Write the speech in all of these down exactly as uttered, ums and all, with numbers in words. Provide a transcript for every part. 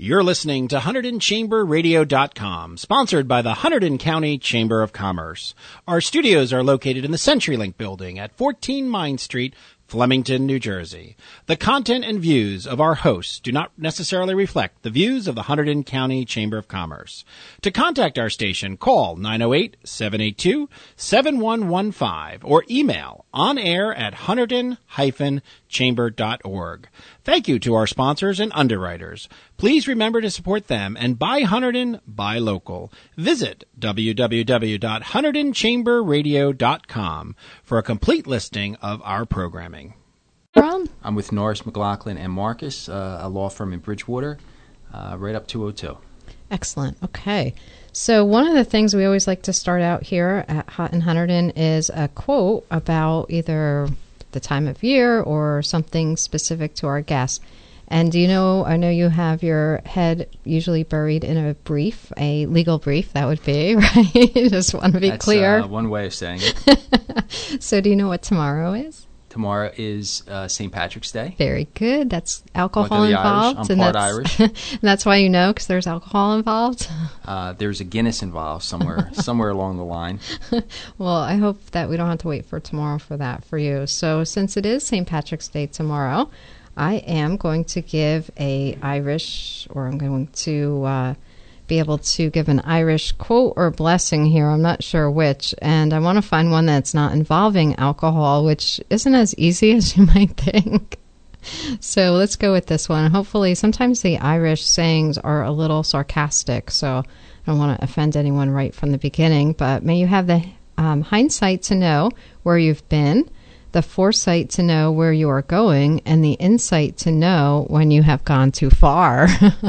You're listening to Hunterdon Chamber Radio dot com, sponsored by the Hunterdon County Chamber of Commerce. Our studios are located in the CenturyLink building at fourteen Mine Street, Flemington, New Jersey. The content and views of our hosts do not necessarily reflect the views of the Hunterdon County Chamber of Commerce. To contact our station, call nine oh eight, seven eight two, seven one one five or email onair at hunterdon dash chamber dot org. Thank you to our sponsors and underwriters. Please remember to support them and buy Hunterdon, buy local. Visit w w w dot hunterdon chamber radio dot com for a complete listing of our programming. I'm with Norris, McLaughlin, and Marcus, uh, a law firm in Bridgewater, uh, right up two oh two. Excellent. Okay. So one of the things we always like to start out here at Hot in Hunterdon is a quote about either the time of year or something specific to our guests. And do you know, I know you have your head usually buried in a brief, a legal brief, that would be, right? Just want to be That's, clear. Uh, one way of saying it. So do you know what tomorrow is? Tomorrow is uh, Saint Patrick's Day. Very good. That's alcohol Welcome to the involved. Irish. I'm and part that's, Irish. and that's why you know, because there's alcohol involved. Uh, there's a Guinness involved somewhere somewhere along the line. Well, I hope that we don't have to wait for tomorrow for that for you. So since it is Saint Patrick's Day tomorrow, I am going to give a Irish, or I'm going to uh, be able to give an Irish quote or blessing here. I'm not sure which. And I want to find one that's not involving alcohol, which isn't as easy as you might think. So let's go with this one. Hopefully, sometimes the Irish sayings are a little sarcastic, so I don't want to offend anyone right from the beginning. But may you have the um, hindsight to know where you've been, the foresight to know where you are going, and the insight to know when you have gone too far.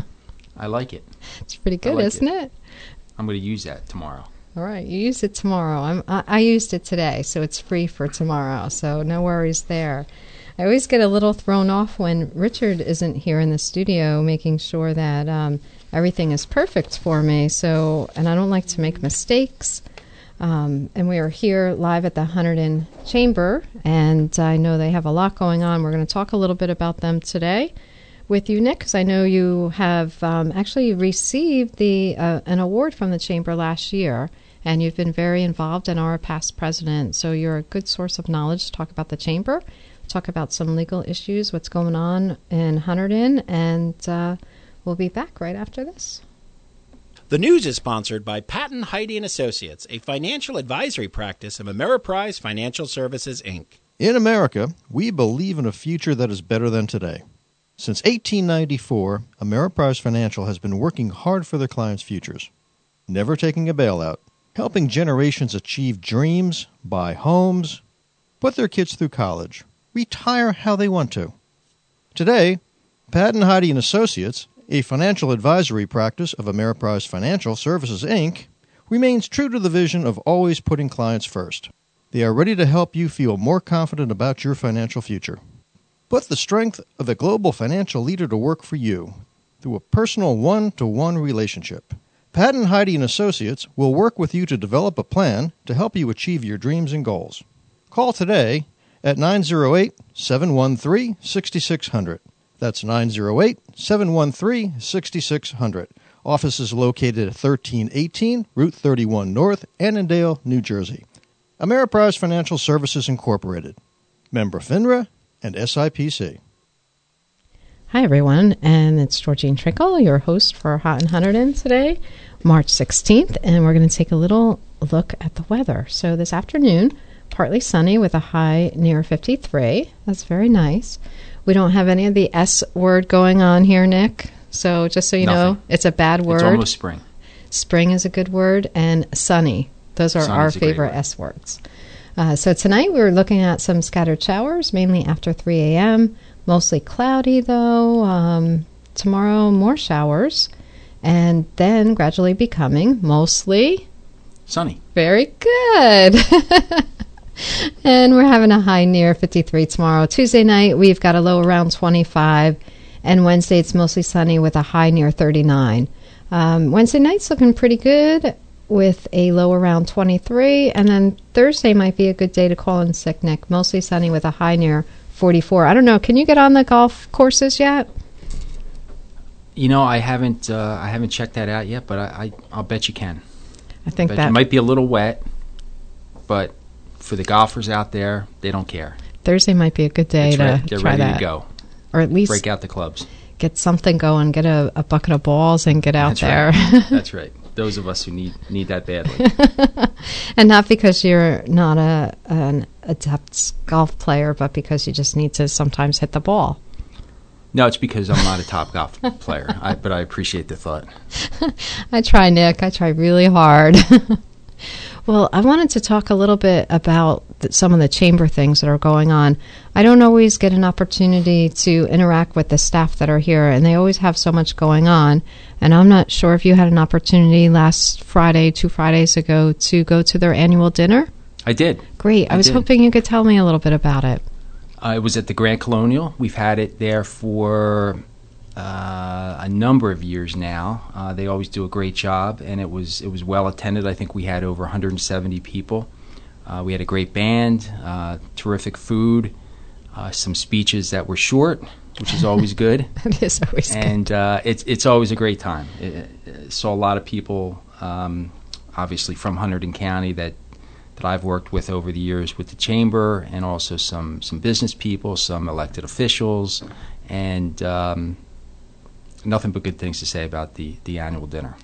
I like it. It's pretty good, like isn't it. it? I'm going to use that tomorrow. All right, you use it tomorrow. I'm, I, I used it today, so it's free for tomorrow, so no worries there. I always get a little thrown off when Richard isn't here in the studio, making sure that um, everything is perfect for me. So, and I don't like to make mistakes. Um, and we are here live at the Hunterdon Chamber, and I know they have a lot going on. We're going to talk a little bit about them today with you, Nick, because I know you have um, actually received the uh, an award from the Chamber last year, and you've been very involved and are a past president. So you're a good source of knowledge to talk about the Chamber, talk about some legal issues, what's going on in Hunterdon, and uh, we'll be back right after this. The news is sponsored by Patton, Heide and Associates, a financial advisory practice of Ameriprise Financial Services, Incorporated. In America, we believe in a future that is better than today. Since eighteen ninety-four, Ameriprise Financial has been working hard for their clients' futures, never taking a bailout, helping generations achieve dreams, buy homes, put their kids through college, retire how they want to. Today, Patton, Heide and Associates, a financial advisory practice of Ameriprise Financial Services, Incorporated, remains true to the vision of always putting clients first. They are ready to help you feel more confident about your financial future. Put the strength of a global financial leader to work for you through a personal one-to-one relationship. Patton, Heide and Associates will work with you to develop a plan to help you achieve your dreams and goals. Call today at nine oh eight, seven one three, six six zero zero. That's nine oh eight, seven one three, six six zero zero. Office is located at thirteen eighteen Route thirty-one North, Annandale, New Jersey. Ameriprise Financial Services, Incorporated. Member FINRA and S I P C. Hi, everyone, and it's Georgine Trickle, your host for Hot in Hunterdon today, March sixteenth, and we're going to take a little look at the weather. So this afternoon, partly sunny with a high near fifty-three. That's very nice. We don't have any of the S word going on here, Nick. So just so you Nothing. know, it's a bad word. It's almost spring. Spring is a good word, and sunny. Those are Sun our is a great favorite word. S words. Uh, so tonight we're looking at some scattered showers, mainly after three a.m. Mostly cloudy, though. Um, tomorrow, more showers. And then gradually becoming mostly Sunny. very good. And we're having a high near fifty-three tomorrow. Tuesday night, we've got a low around twenty-five. And Wednesday, it's mostly sunny with a high near thirty-nine. Um, Wednesday night's looking pretty good with a low around twenty-three. And then Thursday might be a good day to call in sick, Nick. Mostly sunny with a high near forty-four. I don't know. Can you get on the golf courses yet? You know, I haven't uh, I haven't checked that out yet, but I, I I'll bet you can. I think Bet that you might be a little wet, but for the golfers out there, they don't care. Thursday might be a good day It's to re- they're try ready that, to go. or at least Break out the clubs. get something going, get a, a bucket of balls, and get out That's there. Right. That's right. Those of us who need need that badly. And not because you're not a an adept golf player, but because you just need to sometimes hit the ball. No, it's because I'm not a top golf player, I, but I appreciate the thought. I try, Nick. I try really hard. Well, I wanted to talk a little bit about th- some of the chamber things that are going on. I don't always get an opportunity to interact with the staff that are here, and they always have so much going on. And I'm not sure if you had an opportunity last Friday, two Fridays ago, to go to their annual dinner. I did. Great. I, I was did. hoping you could tell me a little bit about it. Uh, it was at the Grand Colonial. We've had it there for uh, a number of years now. Uh, they always do a great job, and it was it was well attended. I think we had over one hundred seventy people. Uh, we had a great band, uh, terrific food, uh, some speeches that were short, which is always good. It is always good. And uh, it's it's always a great time. It, it, saw a lot of people, um, obviously from Hunterdon County, that that I've worked with over the years with the chamber, and also some some business people, some elected officials, and um, nothing but good things to say about the the annual dinner.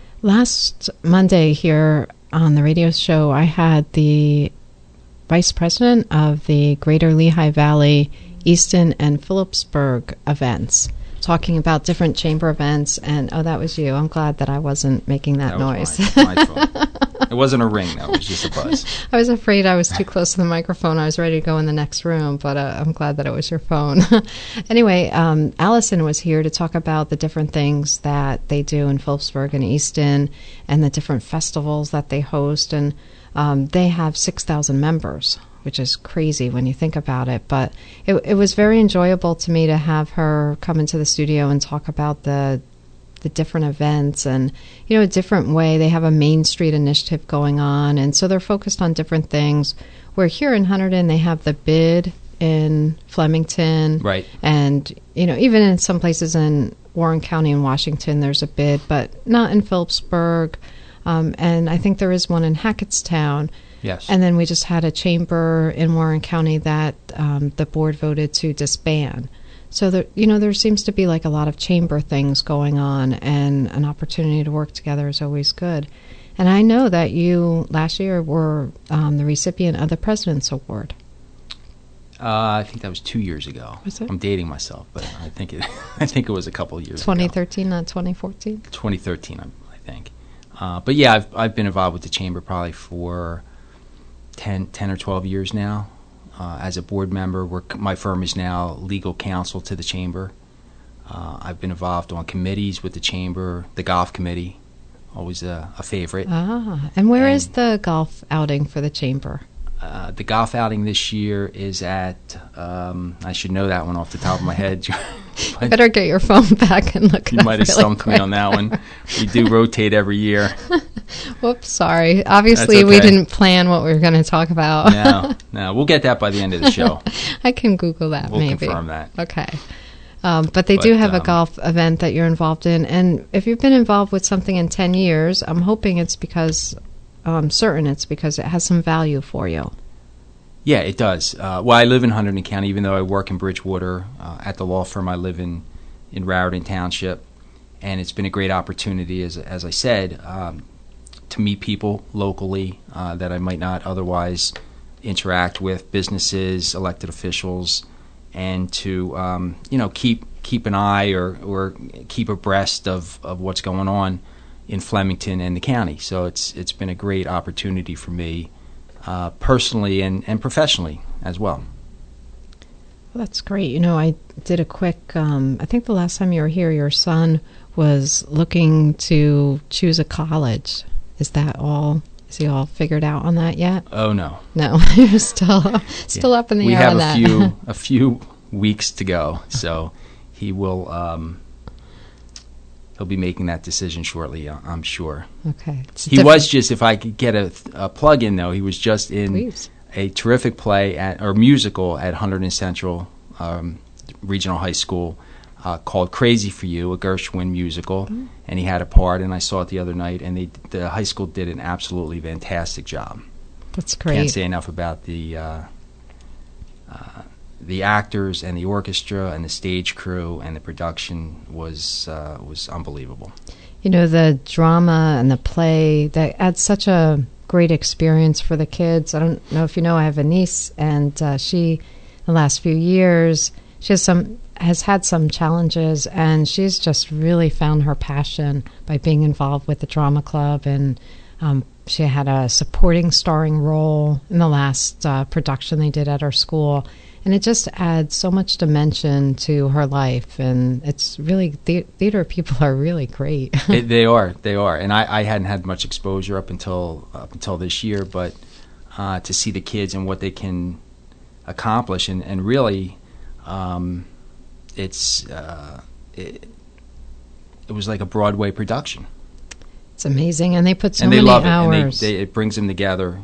Last Monday here on the radio show, I had the vice president of the Greater Lehigh Valley, Easton, and Phillipsburg events, talking about different chamber events. And, oh, that was you. I'm glad that I wasn't making that, That noise. was my, my fault. It wasn't a ring, though. It was just a buzz. I was afraid I was too close to the microphone. I was ready to go in the next room, but uh, I'm glad that it was your phone. Anyway, um, Allison was here to talk about the different things that they do in Phillipsburg and Easton, and the different festivals that they host. And um, they have six thousand members, which is crazy when you think about it. But it, it was very enjoyable to me to have her come into the studio and talk about the the different events and, you know, a different way. They have a Main Street initiative going on, and so they're focused on different things. Where here in Hunterdon, they have the bid in Flemington. Right. And, you know, even in some places in Warren County and Washington, there's a bid, but not in Phillipsburg. Um, and I think there is one in Hackettstown. Yes. And then we just had a chamber in Warren County that um, the board voted to disband. So, there, you know, there seems to be like a lot of chamber things going on, and an opportunity to work together is always good. And I know that you last year were um, the recipient of the President's Award. Uh, I think that was two years ago. Was it? I'm dating myself, but I think it. I think it was a couple of years twenty ago. thirteen, not twenty fourteen? twenty thirteen, I, I think. Uh, but yeah, I've I've been involved with the chamber probably for ten, ten or twelve years now. Uh, as a board member, we're, my firm is now legal counsel to the chamber. Uh, I've been involved on committees with the chamber, the golf committee, always a, a favorite. Ah, and where And- is the golf outing for the chamber? Uh, the golf outing this year is at, um, I should know that one off the top of my head. You better get your phone back and look it You up might have really stumped quick. me on that one. We do rotate every year. Whoops, sorry. Obviously, That's we okay. didn't plan what we were going to talk about. No, no, we'll get that by the end of the show. I can Google that, We'll maybe. confirm that. Okay. Um, but they But, do have a um, golf event that you're involved in. And if you've been involved with something in ten years, I'm hoping it's because, I'm certain it's because it has some value for you. Yeah, it does. Uh, well, I live in Hunterdon County, even though I work in Bridgewater. Uh, at the law firm, I live in, in Raritan Township. And it's been a great opportunity, as, as I said, um, to meet people locally uh, that I might not otherwise interact with, businesses, elected officials, and to um, you know keep keep an eye or, or keep abreast of, of what's going on in Flemington and the county. So it's it's been a great opportunity for me uh, personally and, and professionally as well. Well, that's great. You know, I did a quick, um, I think the last time you were here, your son was looking to choose a college. Is that all? Is he all figured out on that yet? Oh no, No, you're still still Yeah. up in the we air have on a that. few a few weeks to go, so he will um, he'll be making that decision shortly, uh, I'm sure. Okay. It's He different. was just, if I could get a, a plug in though, he was just in Please. a terrific play at or musical at Hunterdon Central um, Regional High School. uh, called Crazy for You, a Gershwin musical, mm-hmm. and he had a part, and I saw it the other night, and they, the high school did an absolutely fantastic job. That's great. Can't say enough about the uh, uh, the actors and the orchestra and the stage crew, and the production was uh, was unbelievable. You know, the drama and the play, that adds such a great experience for the kids. I don't know if you know, I have a niece, and uh, she, the last few years, she has some has had some challenges, and she's just really found her passion by being involved with the drama club, and um, she had a supporting starring role in the last uh, production they did at our school. And it just adds so much dimension to her life, and it's really, the- theater people are really great. it, they are, they are, and I, I hadn't had much exposure up until up until this year, but uh, to see the kids and what they can accomplish, and, and really, um, it's uh, it, it was like a Broadway production. It's amazing, and they put so and they many love hours. It, and they, they, it brings them together.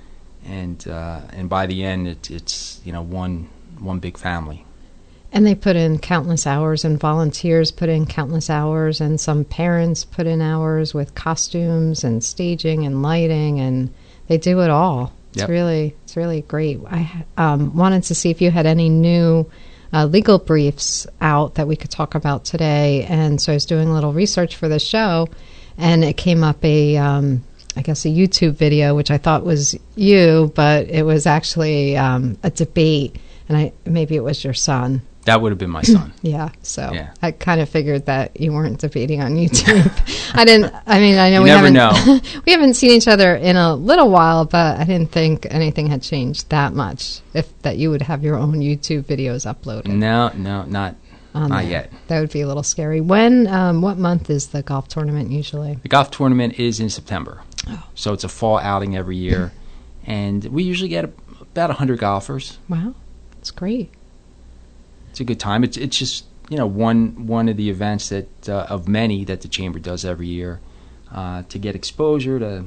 And uh, and by the end, it, it's you know one one big family. And they put in countless hours, and volunteers put in countless hours, and some parents put in hours with costumes and staging and lighting, and they do it all. It's yep. really it's really great. I um, wanted to see if you had any new uh, legal briefs out that we could talk about today, and so I was doing a little research for the show, and it came up a. Um, I guess a YouTube video, which I thought was you, but it was actually um, a debate, and I maybe it was your son. That would have been my son. Yeah, so yeah. I kind of figured that you weren't debating on YouTube. I didn't. I mean, I know you we never haven't know. we haven't seen each other in a little while, but I didn't think anything had changed that much. If that you would have your own YouTube videos uploaded. No, no, not not there. Yet. That would be a little scary. When? Um, what month is the golf tournament usually? The golf tournament is in September. Oh. So it's a fall outing every year, and we usually get a, about one hundred golfers. Wow, that's great. It's a good time. It's it's just you know one one of the events that uh, of many that the Chamber does every year uh, to get exposure, to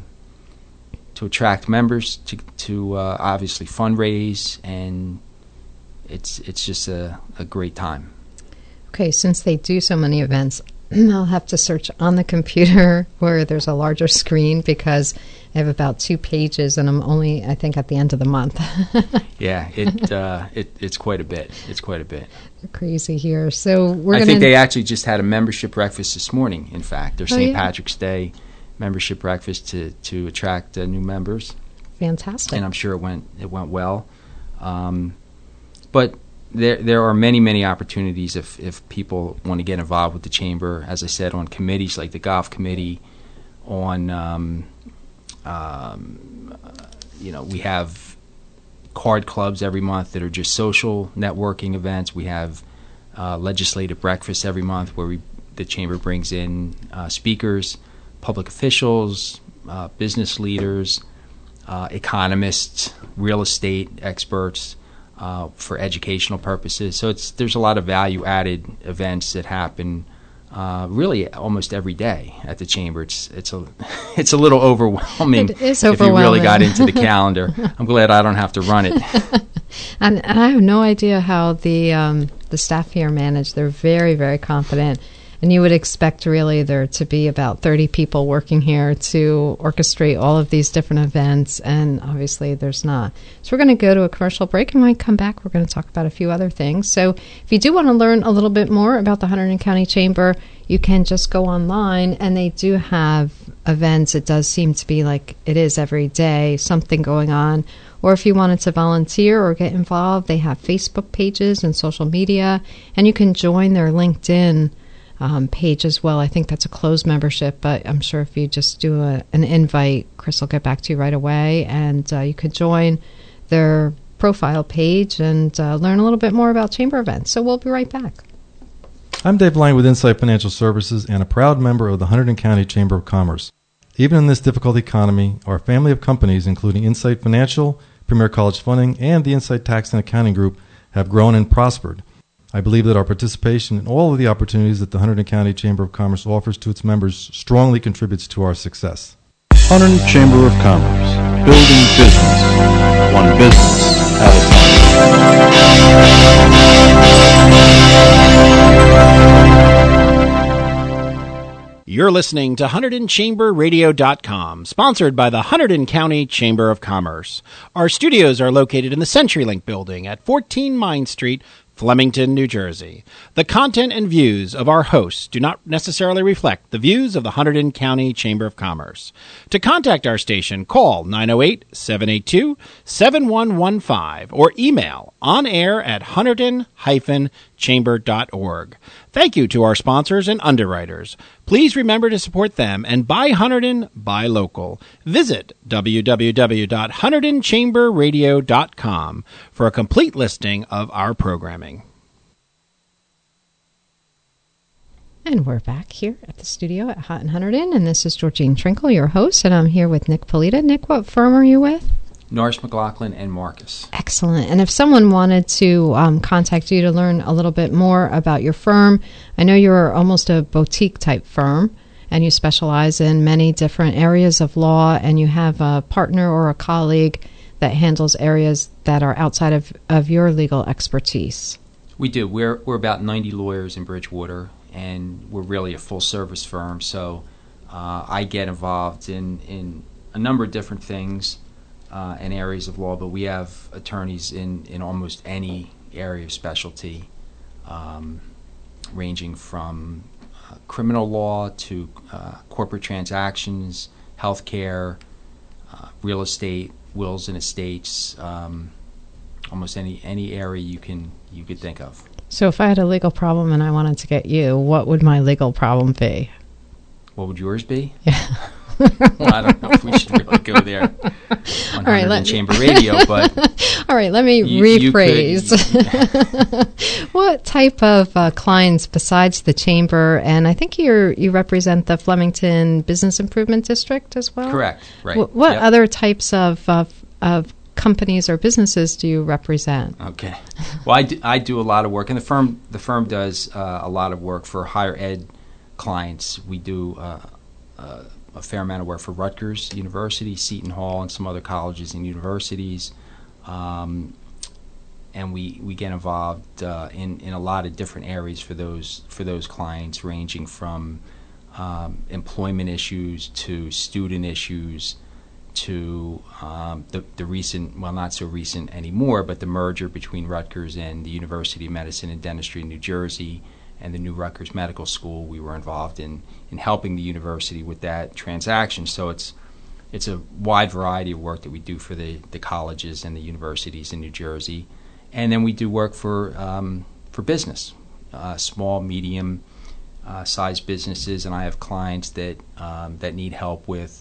to attract members, to to uh, obviously fundraise, and it's it's just a, a great time. Okay, since they do so many events, I'll have to search on the computer where there's a larger screen, because I have about two pages, and I'm only, I think, at the end of the month. yeah, it, uh, it it's quite a bit. It's quite a bit. Crazy here. So we're. I gonna think they actually just had a membership breakfast this morning. In fact, their oh, Saint yeah. Patrick's Day membership breakfast to to attract uh, new members. Fantastic. And I'm sure it went it went well. Um, but. There there are many, many opportunities if, if people want to get involved with the Chamber, as I said, on committees like the golf committee, on, um, um, you know, we have card clubs every month that are just social networking events. We have uh, legislative breakfasts every month where we, the Chamber brings in uh, speakers, public officials, uh, business leaders, uh, economists, real estate experts, Uh, for educational purposes. So it's there's a lot of value-added events that happen uh, really almost every day at the Chamber. It's it's a it's a little overwhelming it is if you really overwhelming. got into the calendar. I'm glad I don't have to run it. and, and I have no idea how the um, the staff here manage. They're very, very competent. And you would expect really there to be about thirty people working here to orchestrate all of these different events, and obviously there's not. So we're going to go to a commercial break, and when we come back, we're going to talk about a few other things. So if you do want to learn a little bit more about the Hunterdon County Chamber, you can just go online, and they do have events. It does seem to be like it is every day, something going on. Or if you wanted to volunteer or get involved, they have Facebook pages and social media, and you can join their LinkedIn Um, page as well. I think that's a closed membership, but I'm sure if you just do a, an invite, Chris will get back to you right away, and uh, you could join their profile page and uh, learn a little bit more about Chamber events. So we'll be right back. I'm Dave Lang with Insight Financial Services and a proud member of the Hunterdon County Chamber of Commerce. Even in this difficult economy, our family of companies, including Insight Financial, Premier College Funding, and the Insight Tax and Accounting Group, have grown and prospered. I believe that our participation in all of the opportunities that the Hunterdon County Chamber of Commerce offers to its members strongly contributes to our success. Hunterdon Chamber of Commerce, building business, one business at a time. You're listening to Hunterdon Chamber Radio dot com, sponsored by the Hunterdon County Chamber of Commerce. Our studios are located in the CenturyLink building at fourteen Mine Street, Flemington, New Jersey. The content and views of our hosts do not necessarily reflect the views of the Hunterdon County Chamber of Commerce. To contact our station, call nine oh eight, seven eight two, seven one one five or email onair at hunterdon dash chamber dot org. Thank you to our sponsors and underwriters. Please remember to support them and buy Hunterdon, buy local. Visit w w w dot hunterdon chamber radio dot com for a complete listing of our programming. And we're back here at the studio at Houghton Hunterdon, and this is Georgine Trinkle, your host, and I'm here with Nick Polita. Nick, what firm are you with? Norris McLaughlin and Marcus. Excellent. And if someone wanted to um, contact you to learn a little bit more about your firm, I know you're almost a boutique type firm, and you specialize in many different areas of law, and you have a partner or a colleague that handles areas that are outside of, of your legal expertise. We do. We're we're about ninety lawyers in Bridgewater, and we're really a full-service firm, so uh, I get involved in, in a number of different things uh, and areas of law, but we have attorneys in, in almost any area of specialty, um, ranging from uh, criminal law to uh, corporate transactions, healthcare, uh, real estate, wills and estates, um, almost any any area you can you could think of. So if I had a legal problem and I wanted to get you, what would my legal problem be? What would yours be? Yeah. Well, I don't know if we should really go there on All right, Hunterdon Chamber Radio, but all right, let me you, rephrase. You could, what type of uh, clients besides the chamber? And I think you you represent the Flemington Business Improvement District as well. Correct. Right. What, what Yep. other types of uh, of companies or businesses do you represent? Okay. Well, I do, I do a lot of work, and the firm the firm does uh, a lot of work for higher ed clients. We do uh, uh, a fair amount of work for Rutgers University, Seton Hall, and some other colleges and universities. Um, and we, we get involved uh, in, in a lot of different areas for those for those clients, ranging from um, employment issues to student issues to um, the, the recent, well, not so recent anymore, but the merger between Rutgers and the University of Medicine and Dentistry in New Jersey and the new Rutgers Medical School. We were involved in, in helping the university with that transaction. So it's it's a wide variety of work that we do for the, the colleges and the universities in New Jersey. And then we do work for um, for business, uh, small, medium uh, sized businesses. And I have clients that um, that need help with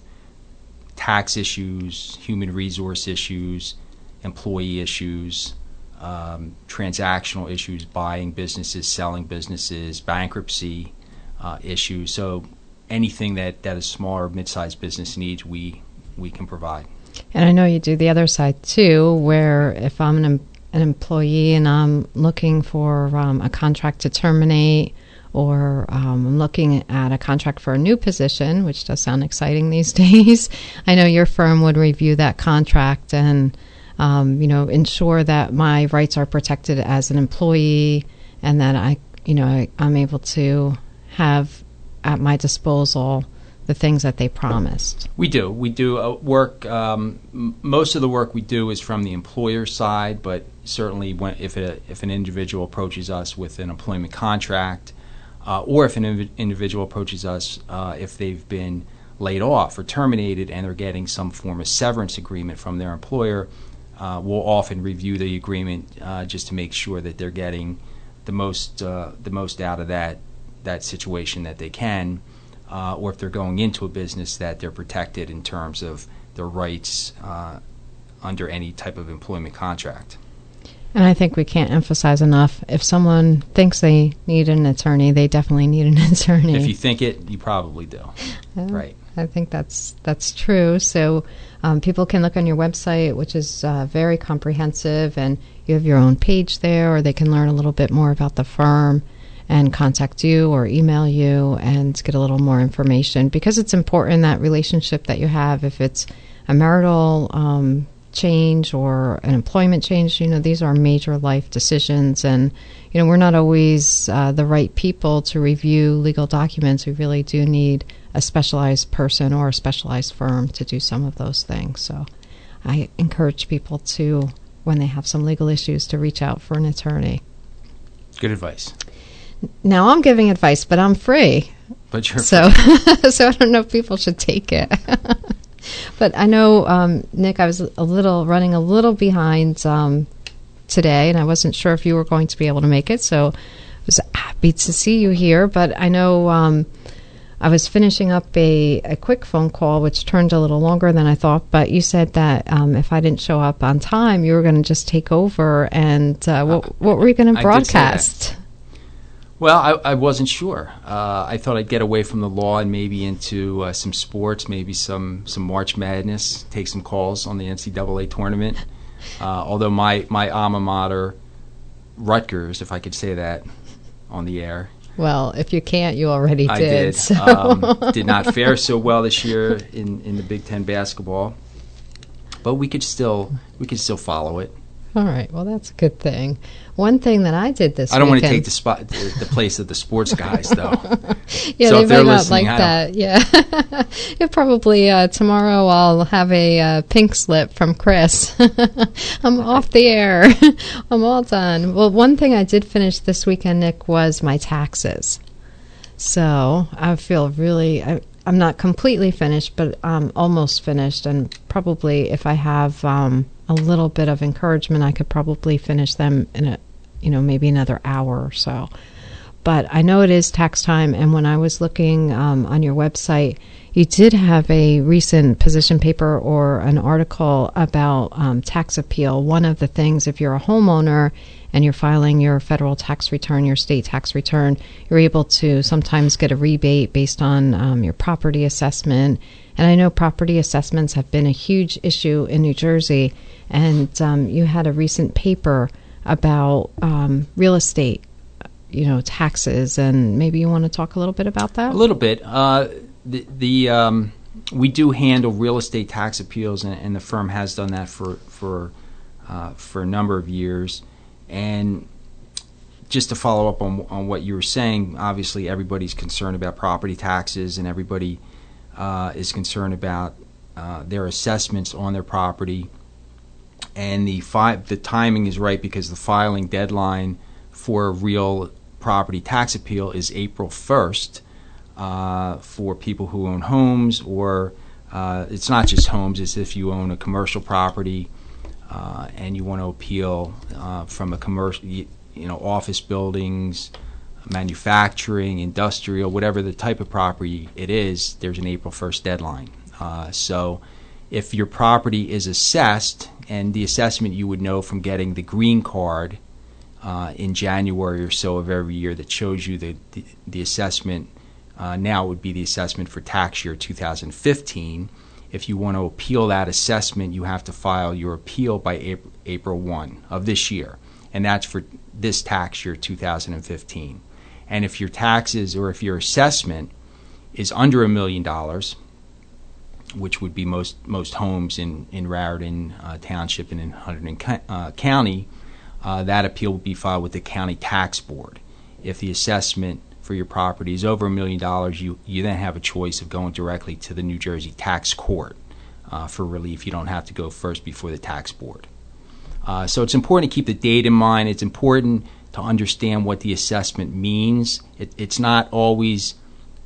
tax issues, human resource issues, employee issues, um, transactional issues, buying businesses, selling businesses, bankruptcy uh, issues. So anything that, that a small or mid-sized business needs, we we can provide. And I know you do the other side too, where if I'm an, em- an employee and I'm looking for um, a contract to terminate, or um, I'm looking at a contract for a new position, which does sound exciting these days, I know your firm would review that contract and um, you know, ensure that my rights are protected as an employee, and that I, you know, I, I'm able to have at my disposal the things that they promised. We do. We do uh, work. Um, m- most of the work we do is from the employer side, but certainly when, if a, if an individual approaches us with an employment contract, uh, or if an inv- individual approaches us uh, if they've been laid off or terminated and they're getting some form of severance agreement from their employer, uh, we'll often review the agreement uh, just to make sure that they're getting the most uh, the most out of that that situation that they can. Uh, or if they're going into a business, that they're protected in terms of their rights uh, under any type of employment contract. And I think we can't emphasize enough, if someone thinks they need an attorney, they definitely need an attorney. If you think it, you probably do. Uh, Right. I think that's that's true. So um, people can look on your website, which is uh, very comprehensive, and you have your own page there, or they can learn a little bit more about the firm and contact you or email you and get a little more information, because it's important, that relationship that you have. If it's a marital um, change or an employment change. You know, these are major life decisions, and you know, we're not always uh, the right people to review legal documents. We really do need a specialized person or a specialized firm to do some of those things. So I encourage people to, when they have some legal issues, to reach out for an attorney. Good advice. Now I'm giving advice, but I'm free. But you're so, so I don't know if people should take it. But I know, um, Nick, I was a little running a little behind um, today, and I wasn't sure if you were going to be able to make it. So I was happy to see you here. But I know um, I was finishing up a, a quick phone call, which turned a little longer than I thought. But you said that um, if I didn't show up on time, you were going to just take over. And uh, what, uh, what were you going to broadcast? Well, I, I wasn't sure. Uh, I thought I'd get away from the law and maybe into uh, some sports, maybe some, some March Madness, take some calls on the N C double A tournament. Uh, although my, my alma mater, Rutgers, if I could say that on the air. Well, if you can't, you already I did. did. So. Um, did not fare so well this year in, in the Big Ten basketball, but we could still we could still follow it. All right. Well, that's a good thing. One thing that I did this I don't weekend, want to take the spot, the, the place of the sports guys, though. Yeah, so they might not like that. Yeah. Yeah, probably uh, tomorrow I'll have a uh, pink slip from Chris. I'm off the air. I'm all done. Well, one thing I did finish this weekend, Nick, was my taxes. So I feel really... I, I'm not completely finished, but I'm almost finished, and probably if I have um, a little bit of encouragement, I could probably finish them in a, you know, maybe another hour or so. But I know it is tax time, and when I was looking um, on your website, you did have a recent position paper or an article about um, tax appeal. One of the things, if you're a homeowner and you're filing your federal tax return, your state tax return, you're able to sometimes get a rebate based on um, your property assessment. And I know property assessments have been a huge issue in New Jersey, and um, you had a recent paper about um, real estate, you know, taxes, and maybe you want to talk a little bit about that? A little bit. Uh, the the um, we do handle real estate tax appeals, and, and the firm has done that for for uh, for a number of years. And just to follow up on on what you were saying, obviously everybody's concerned about property taxes, and everybody uh, is concerned about uh, their assessments on their property. And the fi- the timing is right, because the filing deadline for a real property tax appeal is April first uh, for people who own homes, or uh, it's not just homes, it's if you own a commercial property uh, and you want to appeal uh, from a commercial, you know, office buildings, manufacturing, industrial, whatever the type of property it is, there's an April first deadline. Uh, so if your property is assessed, and the assessment you would know from getting the green card uh, in January or so of every year that shows you the, the, the assessment, uh, now would be the assessment for tax year two thousand fifteen. If you want to appeal that assessment, you have to file your appeal by April, April first of this year, and that's for this tax year two thousand fifteen. And if your taxes, or if your assessment is under a million dollars, which would be most most homes in, in Raritan uh, Township and in Hunterdon uh, County, uh, that appeal would be filed with the county tax board. If the assessment for your property is over a million dollars, you, you then have a choice of going directly to the New Jersey tax court uh, for relief. You don't have to go first before the tax board. Uh, so it's important to keep the date in mind. It's important to understand what the assessment means. It, it's not always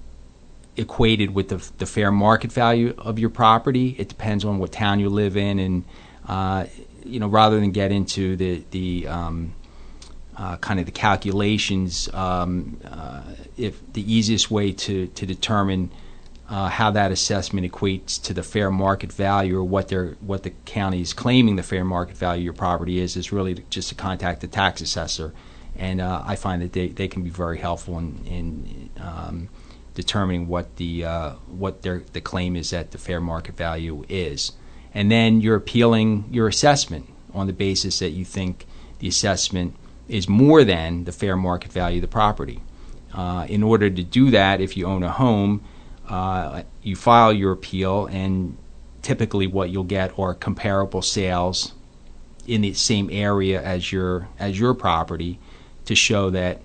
equated with the, the fair market value of your property. It depends on what town you live in, and uh, you know, rather than get into the the um, uh, kind of the calculations, um, uh, if the easiest way to to determine uh, how that assessment equates to the fair market value, or what they're what the county is claiming the fair market value of your property is, is really just to contact the tax assessor, and uh, I find that they, they can be very helpful in, in um, determining what the uh, what their the claim is that the fair market value is. And then you're appealing your assessment on the basis that you think the assessment is more than the fair market value of the property. Uh, in order to do that, if you own a home, uh, you file your appeal, and typically what you'll get are comparable sales in the same area as your as your property to show that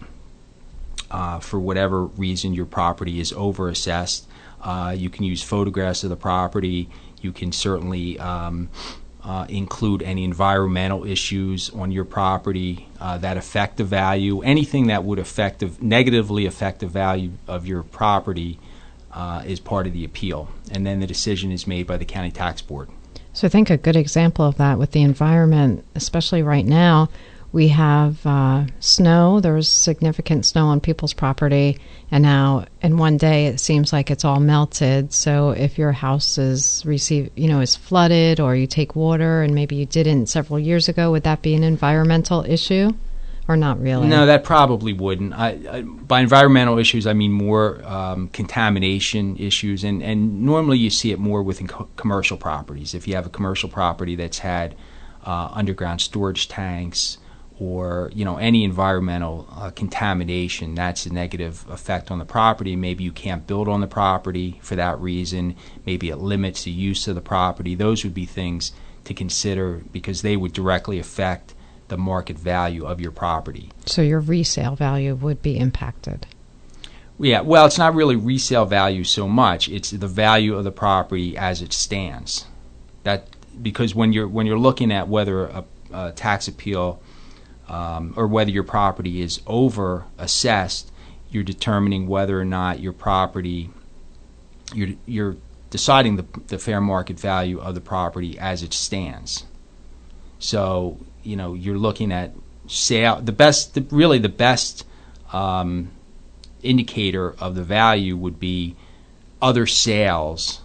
uh, for whatever reason your property is overassessed. Uh, you can use photographs of the property. You can certainly um, uh, include any environmental issues on your property uh, that affect the value. Anything that would affect the, negatively affect the value of your property uh, is part of the appeal. And then the decision is made by the county tax board. So I think a good example of that with the environment, especially right now, we have uh, snow. There's significant snow on people's property, and now in one day it seems like it's all melted. So if your house is receive, you know, is flooded, or you take water and maybe you didn't several years ago, would that be an environmental issue, or not really? No, that probably wouldn't. I, I, by environmental issues, I mean more um, contamination issues, and, and normally you see it more within co- commercial properties. If you have a commercial property that's had uh, underground storage tanks, or you know any environmental uh, contamination, that's a negative effect on the property. Maybe you can't build on the property for that reason. Maybe it limits the use of the property. Those would be things to consider because they would directly affect the market value of your property. So your resale value would be impacted. Yeah, well, it's not really resale value so much. It's the value of the property as it stands. That because when you're when you're looking at whether a, a tax appeal Um, or whether your property is over assessed, you're determining whether or not your property, you're, you're deciding the, the fair market value of the property as it stands. So, you know, you're looking at sale, the best, the, really the best um, indicator of the value would be other sales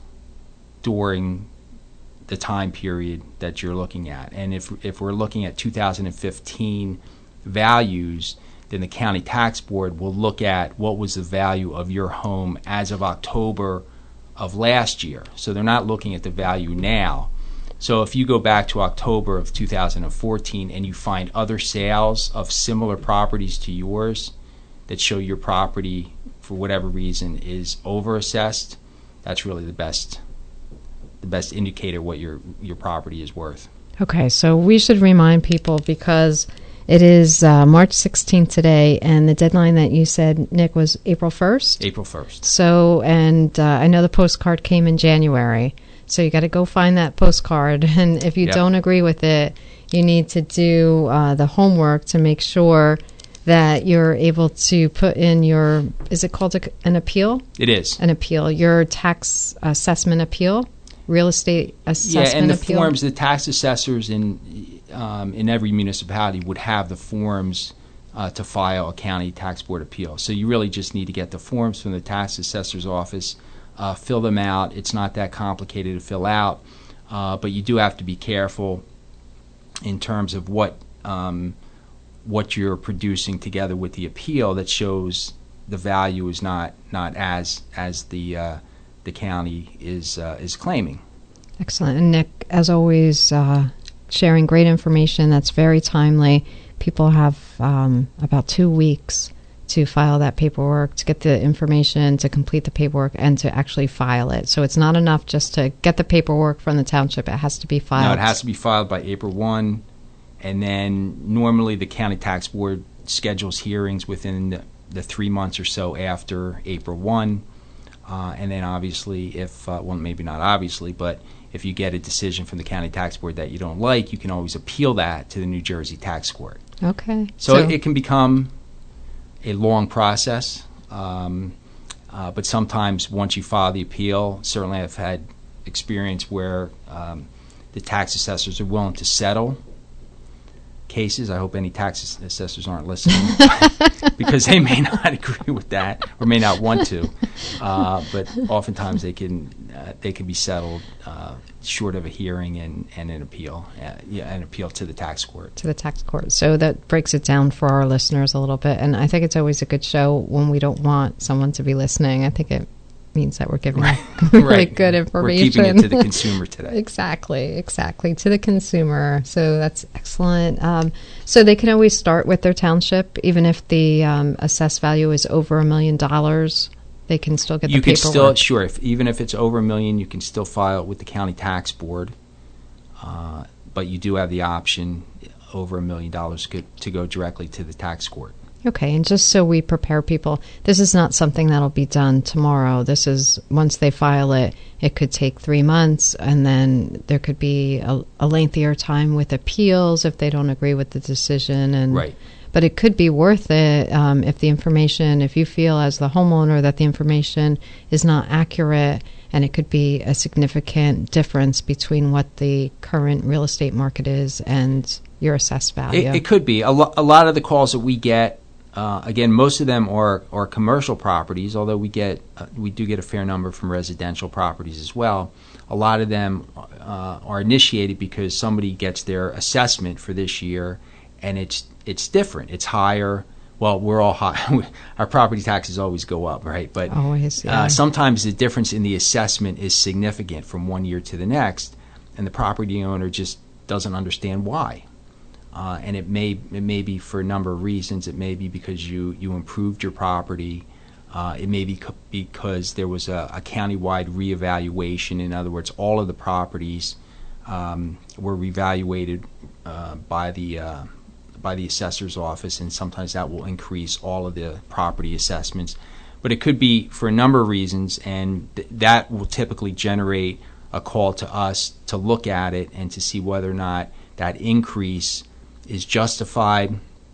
during the time period that you're looking at. And if if we're looking at two thousand fifteen values, then the county tax board will look at what was the value of your home as of October of last year. So they're not looking at the value now. So if you go back to October of two thousand fourteen and you find other sales of similar properties to yours that show your property, for whatever reason, is overassessed, that's really the best the best indicator what your your property is worth. Okay, so we should remind people because it is uh, March sixteenth today, and the deadline that you said, Nick, was April first? April first. So, and uh, I know the postcard came in January, so you got to go find that postcard, and if you yep. don't agree with it, you need to do uh, the homework to make sure that you're able to put in your, is it called a, an appeal? It is. An appeal, your tax assessment appeal? Real estate assessment Yeah, and the appeal? forms, the tax assessors in um, in every municipality would have the forms uh, to file a county tax board appeal. So you really just need to get the forms from the tax assessor's office, uh, fill them out. It's not that complicated to fill out, uh, but you do have to be careful in terms of what um, what you're producing together with the appeal that shows the value is not not as as the uh, the county is uh, is claiming. Excellent. And Nick, as always, uh, sharing great information that's very timely. People have um, about two weeks to file that paperwork, to get the information, to complete the paperwork, and to actually file it. So it's not enough just to get the paperwork from the township. It has to be filed. No, it has to be filed by April first, and then normally the county tax board schedules hearings within the, the three months or so after April first. Uh, and then obviously if, uh, well maybe not obviously, but if you get a decision from the county tax board that you don't like, you can always appeal that to the New Jersey tax court. Okay. So, so it, it can become a long process, um, uh, but sometimes once you file the appeal, certainly I've had experience where um, the tax assessors are willing to settle cases. I hope any tax assessors aren't listening because they may not agree with that or may not want to. Uh, but oftentimes they can uh, they can be settled uh, short of a hearing and, and an appeal, uh, yeah, an appeal to the tax court. To the tax court. So that breaks it down for our listeners a little bit. And I think it's always a good show when we don't want someone to be listening. I think it means that we're giving right. really right. good information. We're keeping it to the consumer today. Exactly, exactly, to the consumer. So that's excellent. Um, so they can always start with their township, even if the um, assessed value is over a million dollars. they can still get you the can paperwork? still, sure, if, even if it's over a million, you can still file it with the county tax board. Uh, but you do have the option over a million dollars to go directly to the tax court. Okay, and just so we prepare people, this is not something that'll be done tomorrow. This is, once they file it, it could take three months, and then there could be a, a lengthier time with appeals if they don't agree with the decision. And right. But it could be worth it um, if the information, if you feel as the homeowner that the information is not accurate, and it could be a significant difference between what the current real estate market is and your assessed value. It, it could be. A, lo- a lot of the calls that we get, uh, again, most of them are, are commercial properties, although we get uh, we do get a fair number from residential properties as well. A lot of them uh, are initiated because somebody gets their assessment for this year, and it's it's different. It's higher. Well, we're all high. Our property taxes always go up, right? But always, yeah. uh, sometimes the difference in the assessment is significant from one year to the next, and the property owner just doesn't understand why. Uh, and it may it may be for a number of reasons. It may be because you, you improved your property. Uh, it may be co- because there was a, a countywide reevaluation. In other words, all of the properties um, were reevaluated uh, by the uh, by the assessor's office, and sometimes that will increase all of the property assessments. But it could be for a number of reasons, and th- that will typically generate a call to us to look at it and to see whether or not that increase is justified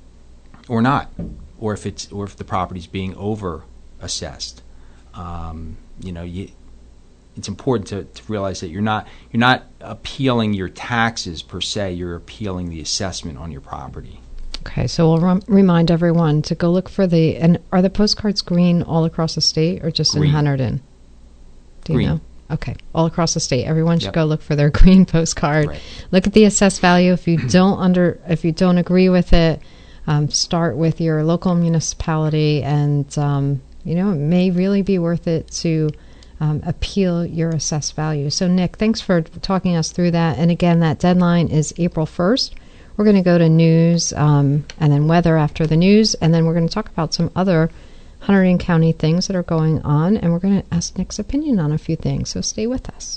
or not, or if it's or if the property is being over assessed. Um, you know, you, it's important to, to realize that you're not you're not appealing your taxes per se. You're appealing the assessment on your property. Okay, so we'll rem- remind everyone to go look for the. And are the postcards green all across the state, or just Green. in Hunterdon? Do you Green. know? Okay, all across the state. Everyone should Yep. go look for their green postcard. Right. Look at the assessed value. If you don't under, if you don't agree with it, um, start with your local municipality, and um, you know it may really be worth it to um, appeal your assessed value. So, Nick, thanks for talking us through that. And again, that deadline is April first. We're going to go to news um, and then weather after the news, and then we're going to talk about some other Hunterdon County things that are going on, and we're going to ask Nick's opinion on a few things, so stay with us.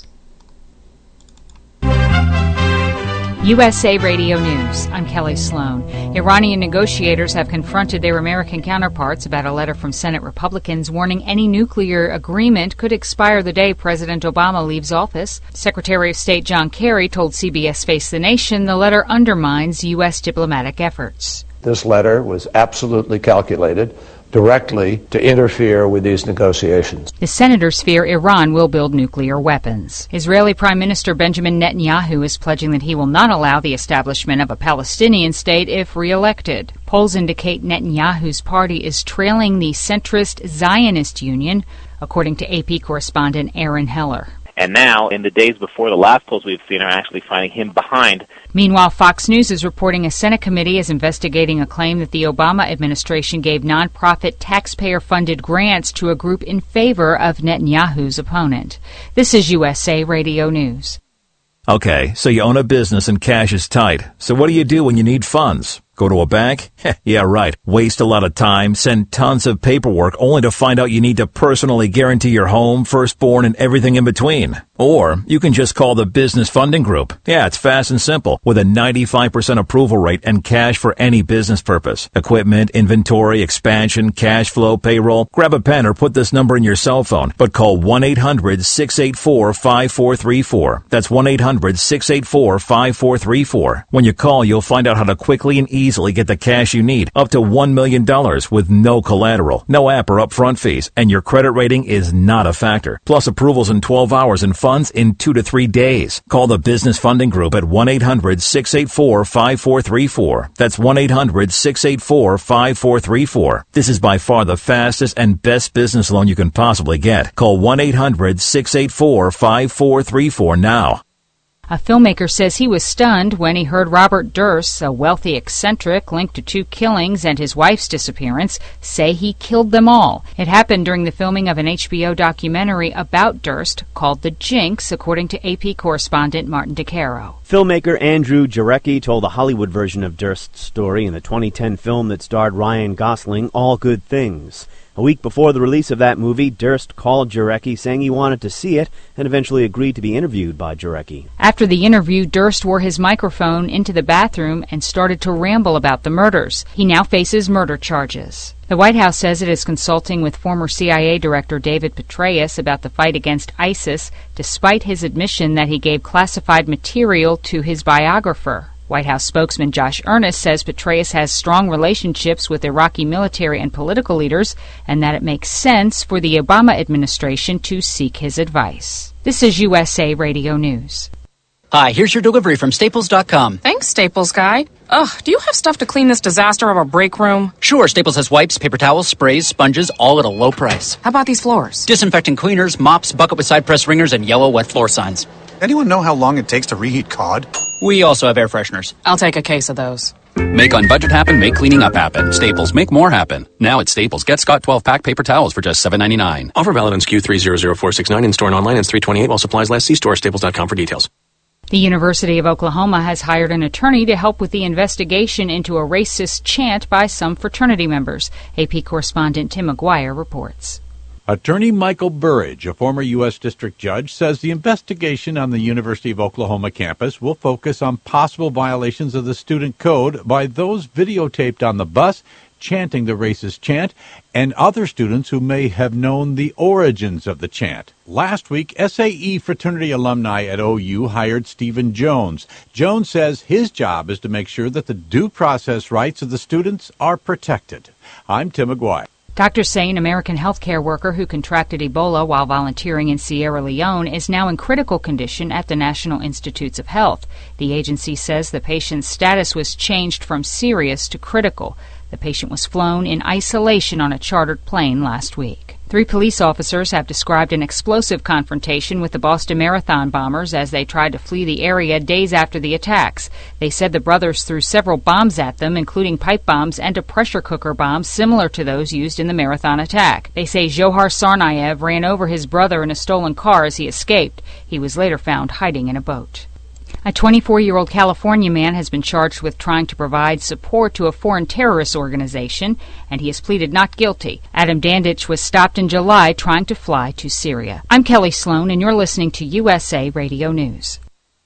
U S A Radio News. I'm Kelly Sloan. Iranian negotiators have confronted their American counterparts about a letter from Senate Republicans warning any nuclear agreement could expire the day President Obama leaves office. Secretary of State John Kerry told C B S Face the Nation the letter undermines U S diplomatic efforts. This letter was absolutely calculated directly to interfere with these negotiations. The senators fear Iran will build nuclear weapons. Israeli Prime Minister Benjamin Netanyahu is pledging that he will not allow the establishment of a Palestinian state if re-elected. Polls indicate Netanyahu's party is trailing the centrist Zionist Union, according to A P correspondent Aaron Heller. And now, in the days before the last polls we've seen, are actually finding him behind. Meanwhile, Fox News is reporting a Senate committee is investigating a claim that the Obama administration gave nonprofit taxpayer-funded grants to a group in favor of Netanyahu's opponent. This is U S A Radio News. Okay, so you own a business and cash is tight. So what do you do when you need funds? Go to a bank? Yeah, right. Waste a lot of time, send tons of paperwork, only to find out you need to personally guarantee your home, firstborn, and everything in between. Or you can just call the Business Funding Group. Yeah, it's fast and simple, with a ninety-five percent approval rate and cash for any business purpose. Equipment, inventory, expansion, cash flow, payroll. Grab a pen or put this number in your cell phone, but call one eight hundred six eight four five four three four. That's one eight hundred six eight four five four three four. When you call, you'll find out how to quickly and easily easily get the cash you need, up to one million dollars with no collateral, no app or upfront fees, and your credit rating is not a factor. Plus approvals in twelve hours and funds in two to three days. Call the Business Funding Group at one eight hundred six eight four five four three four. That's one eight hundred six eight four five four three four. This is by far the fastest and best business loan you can possibly get. Call one eight hundred six eight four five four three four now. A filmmaker says he was stunned when he heard Robert Durst, a wealthy eccentric linked to two killings and his wife's disappearance, say he killed them all. It happened during the filming of an H B O documentary about Durst called The Jinx, according to A P correspondent Martin DeCaro. Filmmaker Andrew Jarecki told a Hollywood version of Durst's story in the twenty ten film that starred Ryan Gosling, All Good Things. A week before the release of that movie, Durst called Jarecki saying he wanted to see it and eventually agreed to be interviewed by Jarecki. After the interview, Durst wore his microphone into the bathroom and started to ramble about the murders. He now faces murder charges. The White House says it is consulting with former C I A Director David Petraeus about the fight against ISIS, despite his admission that he gave classified material to his biographer. White House spokesman Josh Earnest says Petraeus has strong relationships with Iraqi military and political leaders, and that it makes sense for the Obama administration to seek his advice. This is U S A Radio News. Hi, here's your delivery from Staples dot com. Thanks, Staples guy. Ugh, do you have stuff to clean this disaster of a break room? Sure, Staples has wipes, paper towels, sprays, sponges, all at a low price. How about these floors? Disinfectant cleaners, mops, bucket with side press ringers, and yellow wet floor signs. Anyone know how long it takes to reheat cod? We also have air fresheners. I'll take a case of those. Make on budget happen, make cleaning up happen. Staples, make more happen. Now at Staples, get Scott twelve pack paper towels for just seven ninety-nine. Offer valid on S K U three zero zero four six nine in store and online and three twenty-eight while supplies last. See store staples dot com for details. The University of Oklahoma has hired an attorney to help with the investigation into a racist chant by some fraternity members. A P correspondent Tim McGuire reports. Attorney Michael Burridge, a former U S district judge, says the investigation on the University of Oklahoma campus will focus on possible violations of the student code by those videotaped on the bus chanting the racist chant and other students who may have known the origins of the chant. Last week, S A E fraternity alumni at O U hired Stephen Jones. Jones says his job is to make sure that the due process rights of the students are protected. I'm Tim McGuire. Doctors say an American healthcare worker who contracted Ebola while volunteering in Sierra Leone is now in critical condition at the National Institutes of Health. The agency says the patient's status was changed from serious to critical. The patient was flown in isolation on a chartered plane last week. Three police officers have described an explosive confrontation with the Boston Marathon bombers as they tried to flee the area days after the attacks. They said the brothers threw several bombs at them, including pipe bombs and a pressure cooker bomb similar to those used in the marathon attack. They say Johar Tsarnaev ran over his brother in a stolen car as he escaped. He was later found hiding in a boat. A twenty-four-year-old California man has been charged with trying to provide support to a foreign terrorist organization, and he has pleaded not guilty. Adam Dandich was stopped in July trying to fly to Syria. I'm Kelly Sloan, and you're listening to U S A Radio News.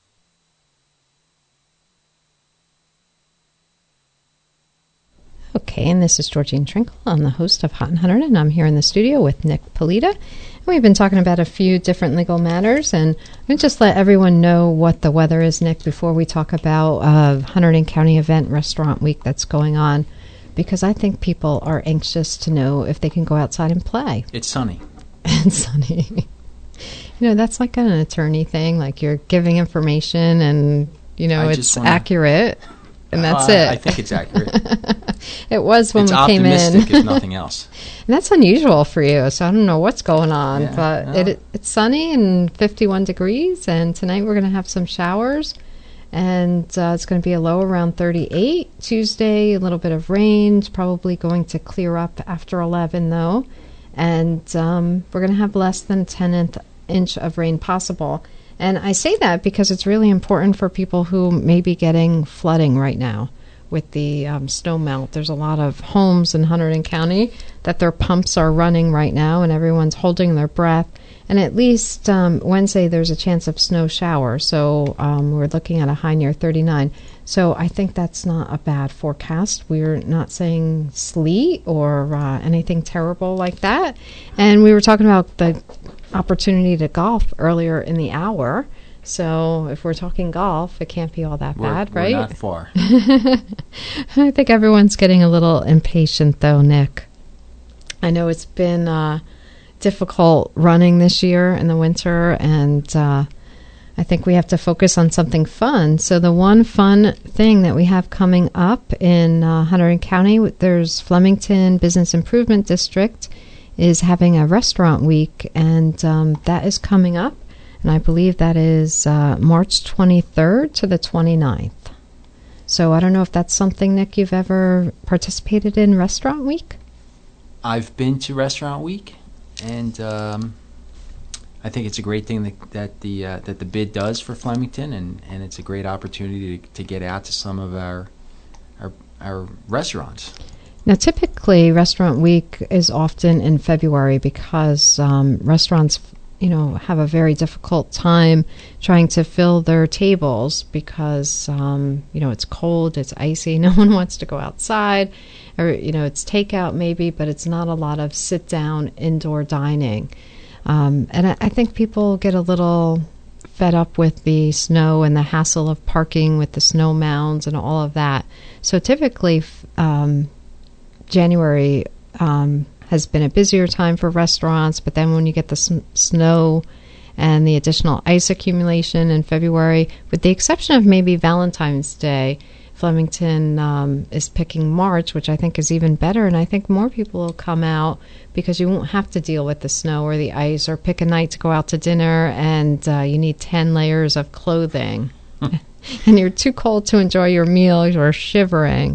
Okay, and this is Georgine Trinkle. I'm the host of Hot and Hundred, and I'm here in the studio with Nick Polita. We've been talking about a few different legal matters, and I'm going to just let everyone know what the weather is, Nick, before we talk about uh, Hunterdon County Event Restaurant Week that's going on, because I think people are anxious to know if they can go outside and play. It's sunny. It's sunny. You know, that's like an attorney thing, like you're giving information and, you know, I it's wanna, accurate, and that's uh, it. I think it's accurate. It was when it's we came in. It's optimistic if nothing else. And that's unusual for you, so I don't know what's going on. Yeah, but no. it, it's sunny and fifty-one degrees, and tonight we're going to have some showers, and uh, it's going to be a low around thirty-eight. Tuesday, a little bit of rain. It's probably going to clear up after eleven, though. And um, we're going to have less than a tenth inch of rain possible. And I say that because it's really important for people who may be getting flooding right now with the um, snow melt. There's a lot of homes in Hunterdon County that their pumps are running right now, and everyone's holding their breath. And at least um, Wednesday, there's a chance of snow shower. So um, we're looking at a high near thirty-nine. So I think that's not a bad forecast. We're not saying sleet or uh, anything terrible like that. And we were talking about the opportunity to golf earlier in the hour. So if we're talking golf, it can't be all that we're, bad, we're right? Not far. I think everyone's getting a little impatient, though, Nick. I know it's been uh, difficult running this year in the winter, and uh, I think we have to focus on something fun. So the one fun thing that we have coming up in uh, Hunterdon County, there's Flemington Business Improvement District is having a restaurant week, and um, that is coming up. And I believe that is uh, March twenty-third to the twenty-ninth. So I don't know if that's something, Nick, you've ever participated in Restaurant Week? I've been to Restaurant Week, and um, I think it's a great thing that, that the uh, that the bid does for Flemington, and, and it's a great opportunity to, to get out to some of our our, our restaurants. Now, typically, Restaurant Week is often in February because um, restaurants, you know, have a very difficult time trying to fill their tables because, um, you know, it's cold, it's icy, no one wants to go outside, or, you know, it's takeout maybe, but it's not a lot of sit-down indoor dining. Um, and I, I think people get a little fed up with the snow and the hassle of parking with the snow mounds and all of that. So typically, um, January um, has been a busier time for restaurants, but then when you get the sn- snow and the additional ice accumulation in February, with the exception of maybe Valentine's Day, Flemington um, is picking March, which I think is even better, and I think more people will come out because you won't have to deal with the snow or the ice or pick a night to go out to dinner and uh, you need ten layers of clothing and you're too cold to enjoy your meal, you're shivering.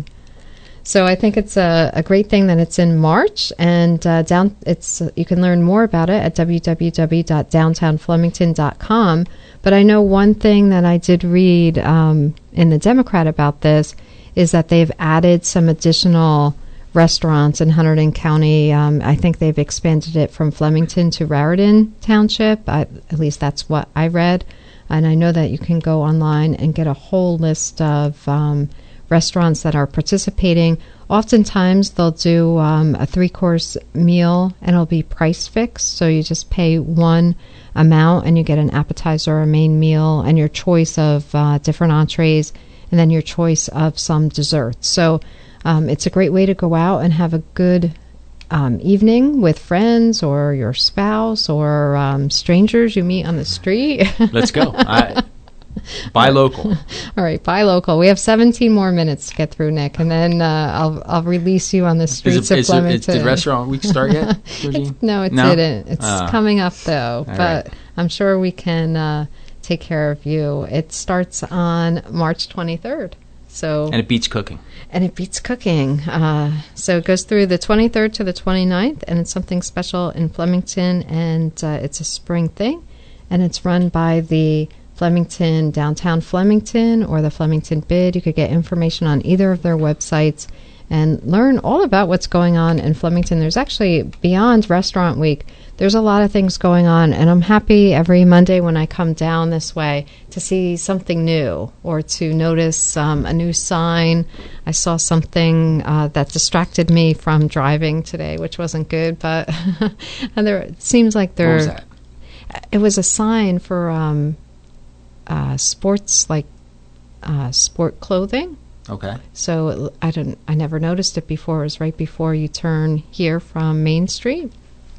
So I think it's a, a great thing that it's in March, and uh, down it's uh, you can learn more about it at w w w dot downtown flemington dot com. But I know one thing that I did read um, in the Democrat about this is that they've added some additional restaurants in Hunterdon County. Um, I think they've expanded it from Flemington to Raritan Township. I, at least that's what I read. And I know that you can go online and get a whole list of um, restaurants that are participating. Oftentimes they'll do um, a three-course meal and it'll be price fixed, so you just pay one amount and you get an appetizer or a main meal and your choice of uh, different entrees and then your choice of some desserts. So um, it's a great way to go out and have a good um, evening with friends or your spouse or um, strangers you meet on the street. Let's go. I- Buy local. All right, buy local. We have seventeen more minutes to get through, Nick, and then uh, I'll I'll release you on the streets it, of Flemington. Did Restaurant Week start yet, Georgine? No, it no? didn't. It's uh, coming up, though, but right. I'm sure we can uh, take care of you. It starts on March twenty-third. So and it beats cooking. And it beats cooking. Uh, so it goes through the twenty-third to the twenty-ninth, and it's something special in Flemington, and uh, it's a spring thing, and it's run by the Flemington, Downtown Flemington, or the Flemington Bid. You could get information on either of their websites and learn all about what's going on in Flemington. There's actually, beyond Restaurant Week, there's a lot of things going on, and I'm happy every Monday when I come down this way to see something new or to notice um, a new sign. I saw something uh, that distracted me from driving today, which wasn't good, but and there, it seems like there... What was that? It was a sign for... Um, Uh, sports, like uh, sport clothing. Okay. So I don't. I never noticed it before. It was right before you turn here from Main Street,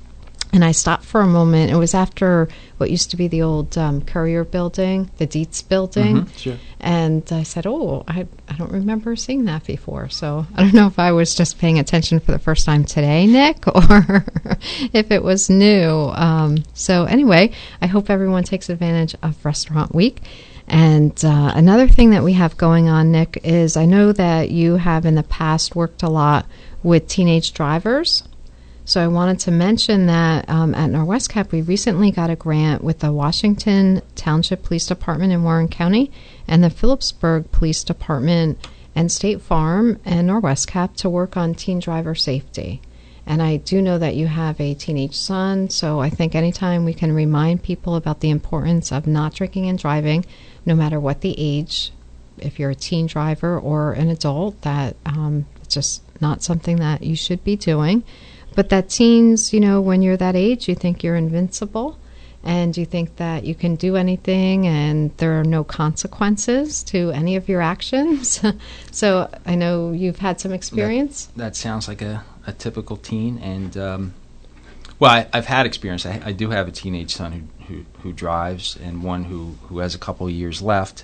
and I stopped for a moment. It was after what used to be the old um, Courier building, the Dietz building. Mm-hmm, sure. And I said, "Oh, I I don't remember seeing that before." So I don't know if I was just paying attention for the first time today, Nick, or if it was new. Um, so anyway, I hope everyone takes advantage of Restaurant Week. And uh, another thing that we have going on, Nick, is I know that you have in the past worked a lot with teenage drivers. So I wanted to mention that um, at Norwestcap, we recently got a grant with the Washington Township Police Department in Warren County and the Phillipsburg Police Department and State Farm and Norwestcap to work on teen driver safety. And I do know that you have a teenage son, so I think anytime we can remind people about the importance of not drinking and driving, no matter what the age, if you're a teen driver or an adult, that um, it's just not something that you should be doing. But that teens, you know, when you're that age, you think you're invincible and you think that you can do anything and there are no consequences to any of your actions. So I know you've had some experience. That, that sounds like a, a typical teen. And, um, well, I, I've had experience. I, I do have a teenage son who, who, who drives and one who, who has a couple of years left.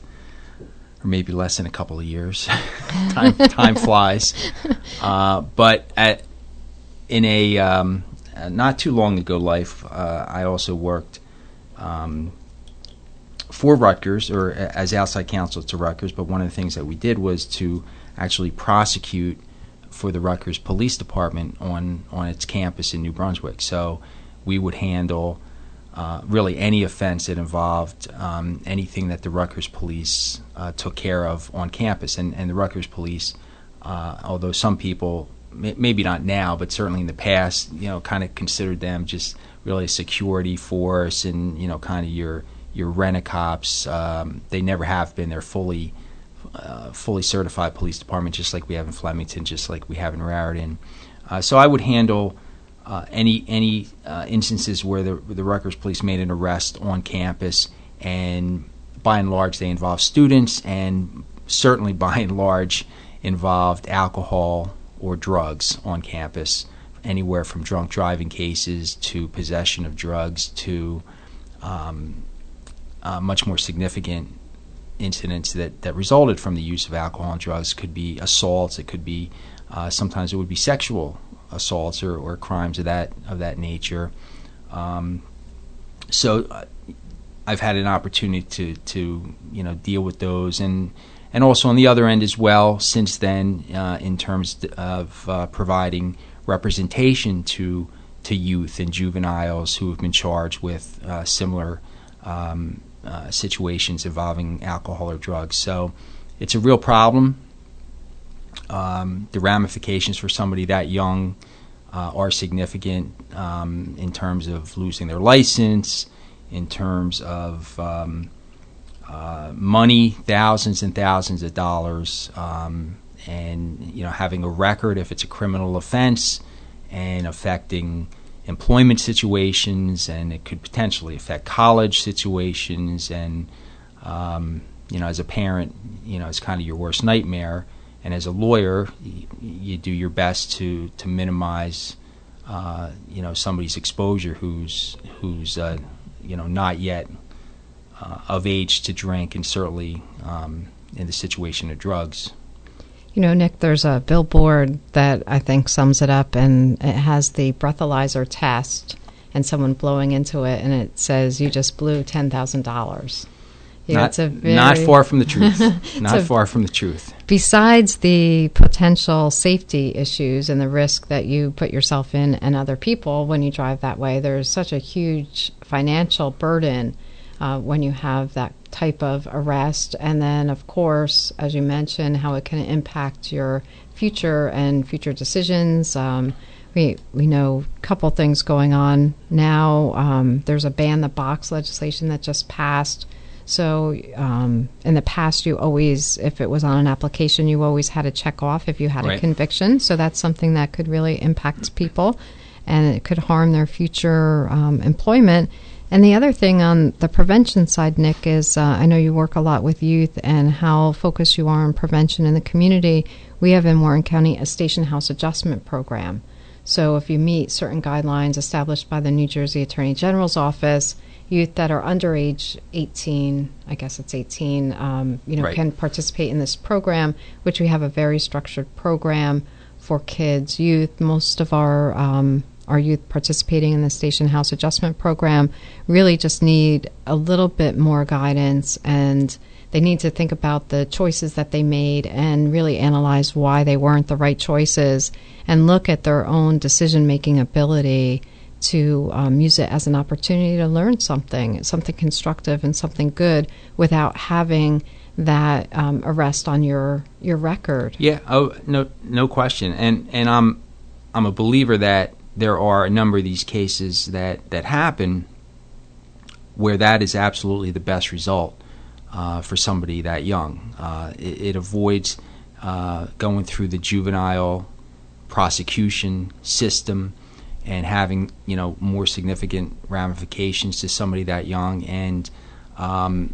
Or maybe less than a couple of years. time, time flies. Uh, but at In a um, uh, not too long ago life, uh, I also worked um, for Rutgers, or as outside counsel to Rutgers, but one of the things that we did was to actually prosecute for the Rutgers Police Department on, on its campus in New Brunswick. So we would handle uh, really any offense that involved um, anything that the Rutgers Police uh, took care of on campus. And, and the Rutgers Police, uh, although some people may, maybe not now, but certainly in the past, you know, kind of considered them just really a security force and, you know, kind of your your rent-a-cops. Um, they never have been. They're fully uh, fully certified police department, just like we have in Flemington, just like we have in Raritan. Uh, so I would handle uh, any any uh, instances where the the Rutgers police made an arrest on campus, and by and large they involve students, and certainly by and large involved alcohol or drugs on campus, anywhere from drunk driving cases to possession of drugs to um, uh, much more significant incidents that, that resulted from the use of alcohol and drugs. Could be assaults, it could be uh, sometimes it would be sexual assaults or, or crimes of that of that nature. Um, so uh, I've had an opportunity to, to you know deal with those, and and also on the other end as well since then uh, in terms of uh, providing representation to to youth and juveniles who have been charged with uh, similar um, uh, situations involving alcohol or drugs. So it's a real problem. Um, the ramifications for somebody that young uh, are significant um, in terms of losing their license, in terms of um, uh, money, thousands and thousands of dollars, um, and you know having a record if it's a criminal offense, and affecting employment situations, and it could potentially affect college situations, and um, you know as a parent, you know it's kind of your worst nightmare. And as a lawyer, you, you do your best to to minimize, uh, you know, somebody's exposure who's who's uh, you know not yet uh, of age to drink, and certainly um, in the situation of drugs. You know, Nick, there's a billboard that I think sums it up, and it has the breathalyzer test and someone blowing into it, and it says, "You just blew ten thousand dollars." Yeah, not, it's a very not far from the truth. Not a, far from the truth. Besides the potential safety issues and the risk that you put yourself in and other people when you drive that way, there's such a huge financial burden uh, when you have that type of arrest. And then, of course, as you mentioned, how it can impact your future and future decisions. Um, we we know a couple things going on now. Um, there's a ban the box legislation that just passed. So um, in the past, you always, if it was on an application, you always had to check off if you had right. a conviction. So that's something that could really impact people, and it could harm their future um, employment. And the other thing on the prevention side, Nick, is uh, I know you work a lot with youth and how focused you are on prevention in the community. We have in Warren County a station house adjustment program. So if you meet certain guidelines established by the New Jersey Attorney General's office, youth that are under age eighteen, I guess it's eighteen, um, you know, right. can participate in this program, which we have a very structured program for kids, youth. Most of our um, our youth participating in the Station House Adjustment Program really just need a little bit more guidance, and they need to think about the choices that they made and really analyze why they weren't the right choices, and look at their own decision-making ability to um, use it as an opportunity to learn something, something constructive and something good, without having that um, arrest on your your record. Yeah, oh no, no question. And and I'm I'm a believer that there are a number of these cases that, that happen where that is absolutely the best result uh, for somebody that young. Uh, it, it avoids uh, going through the juvenile prosecution system and having, you know, more significant ramifications to somebody that young. And um,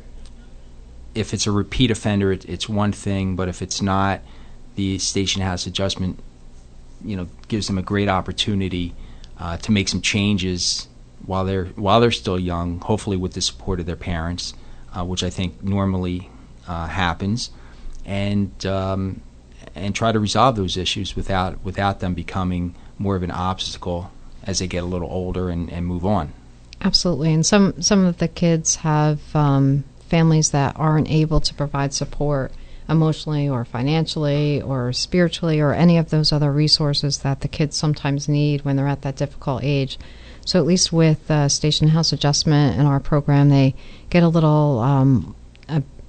if it's a repeat offender, it, it's one thing. But if it's not, the station house adjustment, you know, gives them a great opportunity uh, to make some changes while they're while they're still young. Hopefully, with the support of their parents, uh, which I think normally uh, happens, and um, and try to resolve those issues without without them becoming more of an obstacle as they get a little older and, and move on. Absolutely. And some, some of the kids have um, families that aren't able to provide support emotionally or financially or spiritually or any of those other resources that the kids sometimes need when they're at that difficult age. So at least with uh, Station House Adjustment in our program, they get a little um, a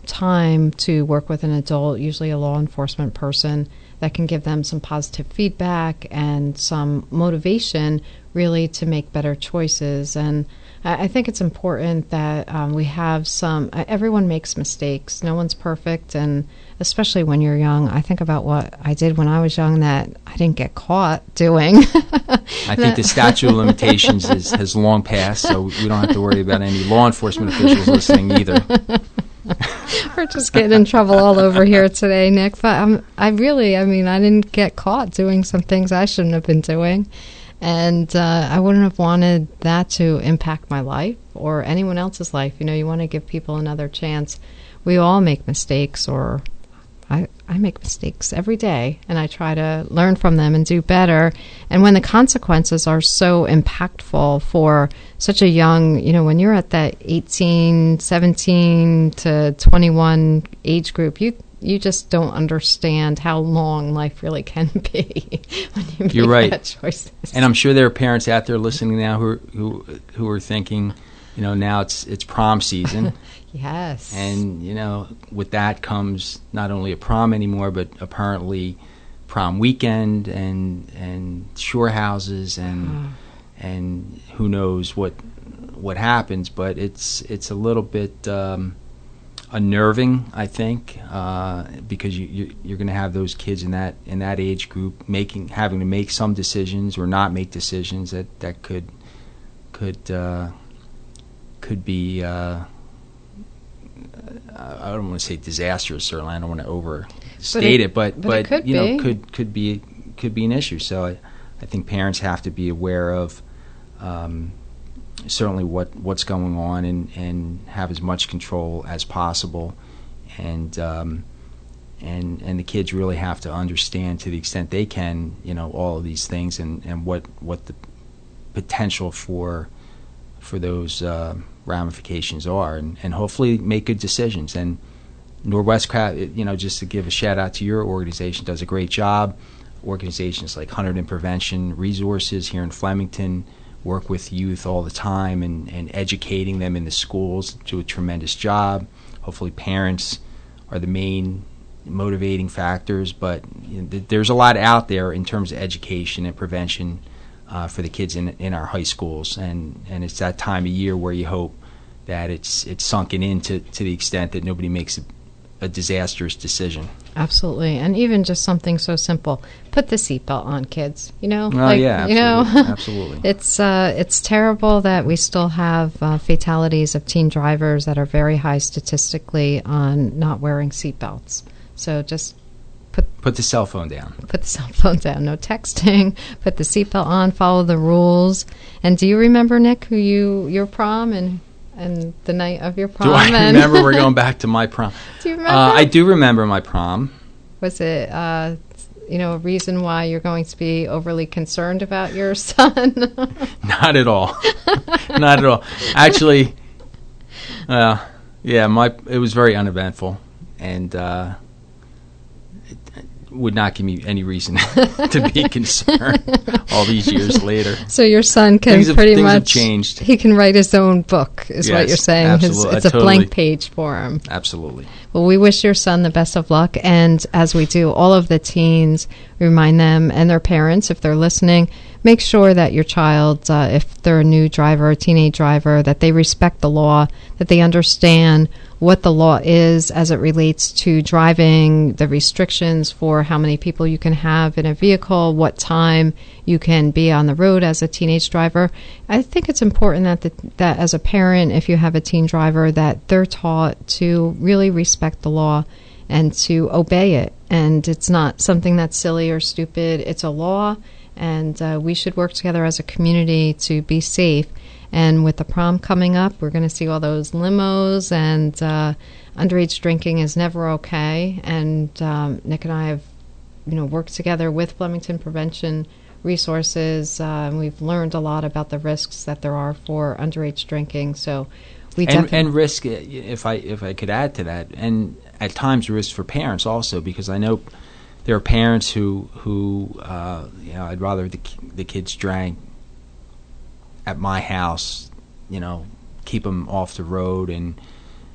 time to work with an adult, usually a law enforcement person, that can give them some positive feedback and some motivation really to make better choices. And I, I think it's important that um, we have some, uh, everyone makes mistakes. No one's perfect. And especially when you're young, I think about what I did when I was young that I didn't get caught doing. I think the statute of limitations is, has long passed, so we don't have to worry about any law enforcement officials listening either. We're just getting in trouble all over here today, Nick. But um, I really, I mean, I didn't get caught doing some things I shouldn't have been doing. And uh, I wouldn't have wanted that to impact my life or anyone else's life. You know, you want to give people another chance. We all make mistakes, or I, I make mistakes every day, and I try to learn from them and do better. And when the consequences are so impactful for such a young, you know, when you're at that eighteen, seventeen to twenty-one age group, you you just don't understand how long life really can be when you make You're right. that choices. And I'm sure there are parents out there listening now who are, who who are thinking, you know, now it's it's prom season. Yes. And, you know, with that comes not only a prom anymore, but apparently prom weekend and and shore houses and Oh. and who knows what what happens. But it's it's a little bit um, unnerving, I think, uh, because you, you you're going to have those kids in that in that age group making having to make some decisions or not make decisions that that could could uh, could be. Uh, I don't want to say disastrous, certainly. I don't want to overstate it, but but but, it could you know be. could could be could be an issue. So I, I think parents have to be aware of um, certainly what, what's going on and, and have as much control as possible, and um, and and the kids really have to understand to the extent they can, you know, all of these things and, and what what the potential for for those. Uh, ramifications are, and, and hopefully make good decisions. And Northwest Craft, you know, just to give a shout out to your organization, does a great job. Organizations like Hunterdon Prevention Resources here in Flemington work with youth all the time and, and educating them in the schools, do a tremendous job. Hopefully parents are the main motivating factors, but you know, th- there's a lot out there in terms of education and prevention Uh, for the kids in in our high schools, and, and it's that time of year where you hope that it's it's sunken in to, to the extent that nobody makes a, a disastrous decision. Absolutely, and even just something so simple: put the seatbelt on, kids. You know, oh like, yeah, you know, absolutely. absolutely. It's uh, it's terrible that we still have uh, fatalities of teen drivers that are very high statistically on not wearing seatbelts. So just. Put, put the cell phone down. Put the cell phone down. No texting. Put the seatbelt on. Follow the rules. And do you remember, Nick, who you your prom and and the night of your prom? Do I and remember? We're going back to my prom. Do you remember? Uh, I do remember my prom. Was it, uh, you know, a reason why you're going to be overly concerned about your son? Not at all. Not at all. Actually, uh, yeah, my it was very uneventful, and. Uh, would not give me any reason to be concerned all these years later. So your son can things have, pretty things much have changed. He can write his own book, is yes, what you're saying. His, absolutely. it's I a totally, blank page for him. Absolutely. Well, we wish your son the best of luck, and as we do all of the teens, remind them and their parents, if they're listening, make sure that your child, uh, if they're a new driver, a teenage driver, that they respect the law, that they understand what the law is as it relates to driving, the restrictions for how many people you can have in a vehicle, what time you can be on the road as a teenage driver. I think it's important that the, that as a parent, if you have a teen driver, that they're taught to really respect the law and to obey it. And it's not something that's silly or stupid. It's a law, and uh, we should work together as a community to be safe. And with the prom coming up, we're going to see all those limos, and uh, underage drinking is never okay. And um, Nick and I have, you know, worked together with Flemington Prevention Resources. Uh, and we've learned a lot about the risks that there are for underage drinking. So we and, definitely and risk, if I if I could add to that, and at times risk for parents also, because I know there are parents who who uh, you know, I'd rather the the kids drank at my house, you know, keep them off the road and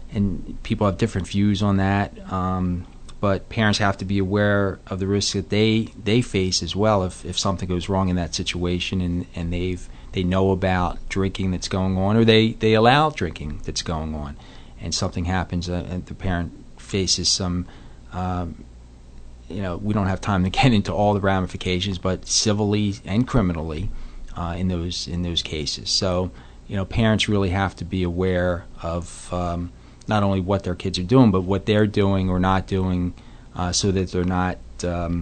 and people have different views on that. Um, but parents have to be aware of the risks that they, they face as well if, if something goes wrong in that situation, and, and they've they know about drinking that's going on, or they, they allow drinking that's going on, and something happens uh, and the parent faces some, um, you know, we don't have time to get into all the ramifications, but civilly and criminally uh, in those in those cases. So, you know, parents really have to be aware of um, not only what their kids are doing, but what they're doing or not doing, uh, so that they're not um,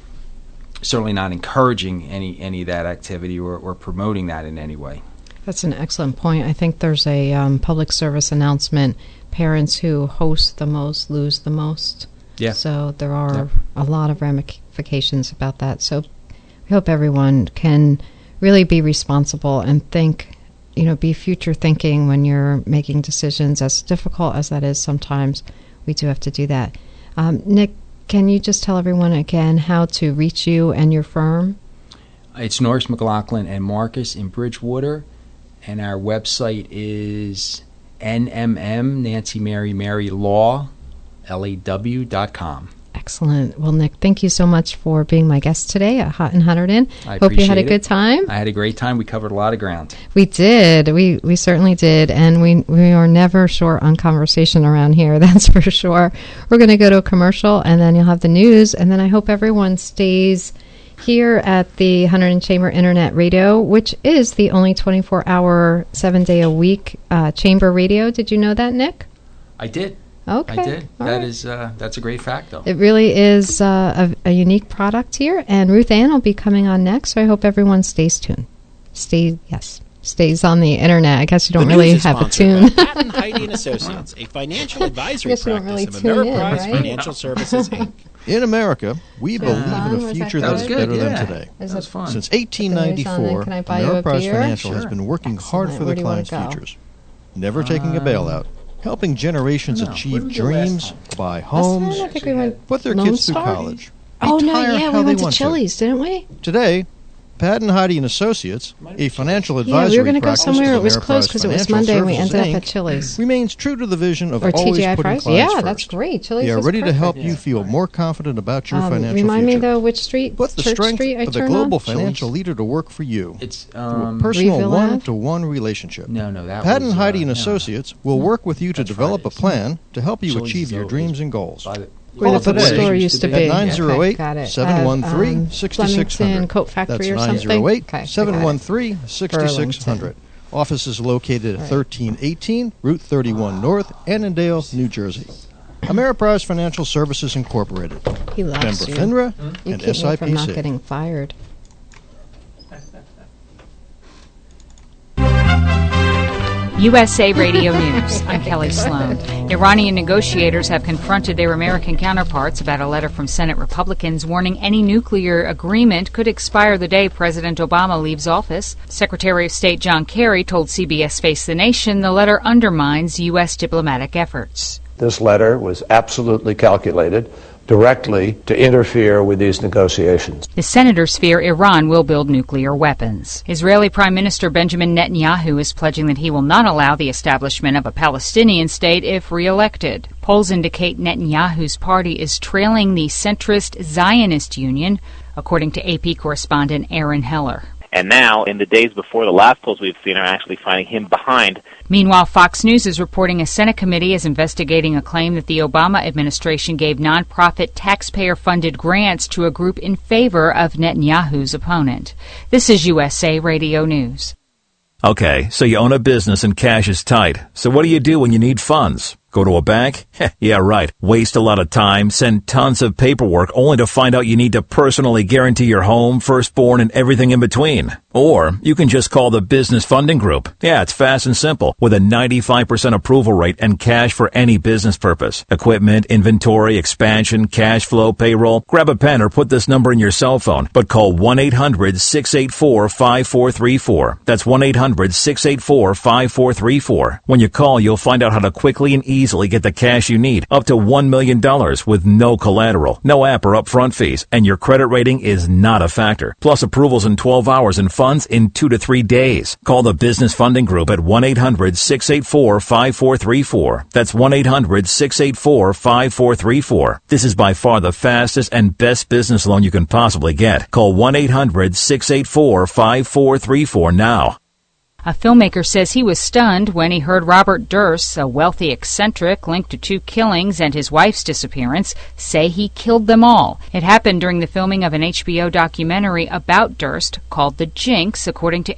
certainly not encouraging any any of that activity or, or promoting that in any way. That's an excellent point. I think there's a um, public service announcement. Parents who host the most lose the most. Yeah. So there are yeah. a lot of ramifications about that. So we hope everyone can really be responsible and think, you know, be future thinking when you're making decisions. As difficult as that is sometimes, we do have to do that. Um, Nick, can you just tell everyone again how to reach you and your firm? It's Norris McLaughlin and Marcus in Bridgewater, and our website is N M M, Nancy Mary Mary Law, L A W dot com. Excellent. Well, Nick, thank you so much for being my guest today at Hot and Hunterdon. I Hope you had a it. good time. I had a great time. We covered a lot of ground. We did. We we certainly did. And we we are never short on conversation around here, that's for sure. We're going to go to a commercial, and then you'll have the news. And then I hope everyone stays here at the Hunterdon Chamber Internet Radio, which is the only twenty-four hour, seven-day-a-week uh, chamber radio. Did you know that, Nick? I did. Okay. I did. All That right. is uh, that's a great fact, though. It really is uh, a, a unique product here, and Ruth Ann will be coming on next, so I hope everyone stays tuned. Stay, yes, stays on the internet. I guess you don't The really news is have a sponsored tune. by Pat and Heidi and Associates, a financial advisory Guess you don't practice really of tune in, Ameriprise right? Financial Services, Incorporated. In America, we believe fun? in a Was future that that is good? better yeah. than today. Is That was it- fun. Since eighteen ninety-four, Can I buy you a Ameriprise beer? Financial has Sure. been working hard Excellent. for Where their do you wanna clients' go? futures, never taking a bailout, helping generations No, where achieve did we go last dreams, time? buy Last homes, time I think we went put their Lone kids through Star? college, Oh, no, retire yeah, how we they went to want Chili's, didn't we? Today, Pat and Heidi and Associates, a financial Yeah, advisory we were going to go practice somewhere. of It was Ameriprise closed because it was Financial Monday, and we Services, ended up Incorporated, at Chili's. remains true to the vision of Or always T G I putting Fridays. clients Yeah, first. that's great. Chili's They are is ready to perfect. help you feel more confident about your Um, financial remind future. me, though, which street? Put the Church strength Street I of the turn global on? financial leader to work for you. It's through um, a personal Refill one-to-one relationship. No, no, that Pat was, and Heidi uh, and no. Associates will work with you to That's develop Fridays. a plan to help you Chili's achieve is your always dreams and goals. by the- Where Call the today bookstore used to be. at nine oh eight, Got it. seven one three, Um, six six Flemington hundred. Coat Factory or That's something? nine oh eight, Okay, I seven one got three, six six hundred. Burlington. Office is located at Right. thirteen eighteen Route thirty-one North, Annandale, New Jersey. Ameriprise Financial Services Incorporated. He loves Member you. FINRA You and keep me S I from P not C. getting fired. U S A Radio News. I'm Kelly Sloan. Iranian negotiators have confronted their American counterparts about a letter from Senate Republicans warning any nuclear agreement could expire the day President Obama leaves office. Secretary of State John Kerry told C B S Face the Nation the letter undermines U S diplomatic efforts. This letter was absolutely calculated directly to interfere with these negotiations. The senators fear Iran will build nuclear weapons. Israeli Prime Minister Benjamin Netanyahu is pledging that he will not allow the establishment of a Palestinian state if re-elected. Polls indicate Netanyahu's party is trailing the centrist Zionist Union, according to A P correspondent Aaron Heller. And now, in the days before the last polls we've seen, are actually finding him behind. Meanwhile, Fox News is reporting a Senate committee is investigating a claim that the Obama administration gave nonprofit taxpayer-funded grants to a group in favor of Netanyahu's opponent. This is U S A Radio News. Okay, so you own a business and cash is tight. So what do you do when you need funds? Go to a bank? Yeah, right. Waste a lot of time, send tons of paperwork, only to find out you need to personally guarantee your home, firstborn, and everything in between. Or you can just call the Business Funding Group. Yeah, it's fast and simple, with a ninety-five percent approval rate and cash for any business purpose. Equipment, inventory, expansion, cash flow, payroll. Grab a pen or put this number in your cell phone, but call one eight hundred six eight four five four three four. That's one eight hundred six eight four five four three four. When you call, you'll find out how to quickly and easily easily get the cash you need, up to one million dollars with no collateral, no app or upfront fees, and your credit rating is not a factor. Plus approvals in twelve hours and funds in two to three days. Call the Business Funding Group at one eight hundred six eight four five four three four. That's one eight hundred six eight four five four three four. This is by far the fastest and best business loan you can possibly get. Call one eight hundred six eight four five four three four now. A filmmaker says he was stunned when he heard Robert Durst, a wealthy eccentric linked to two killings and his wife's disappearance, say he killed them all. It happened during the filming of an H B O documentary about Durst called The Jinx, according to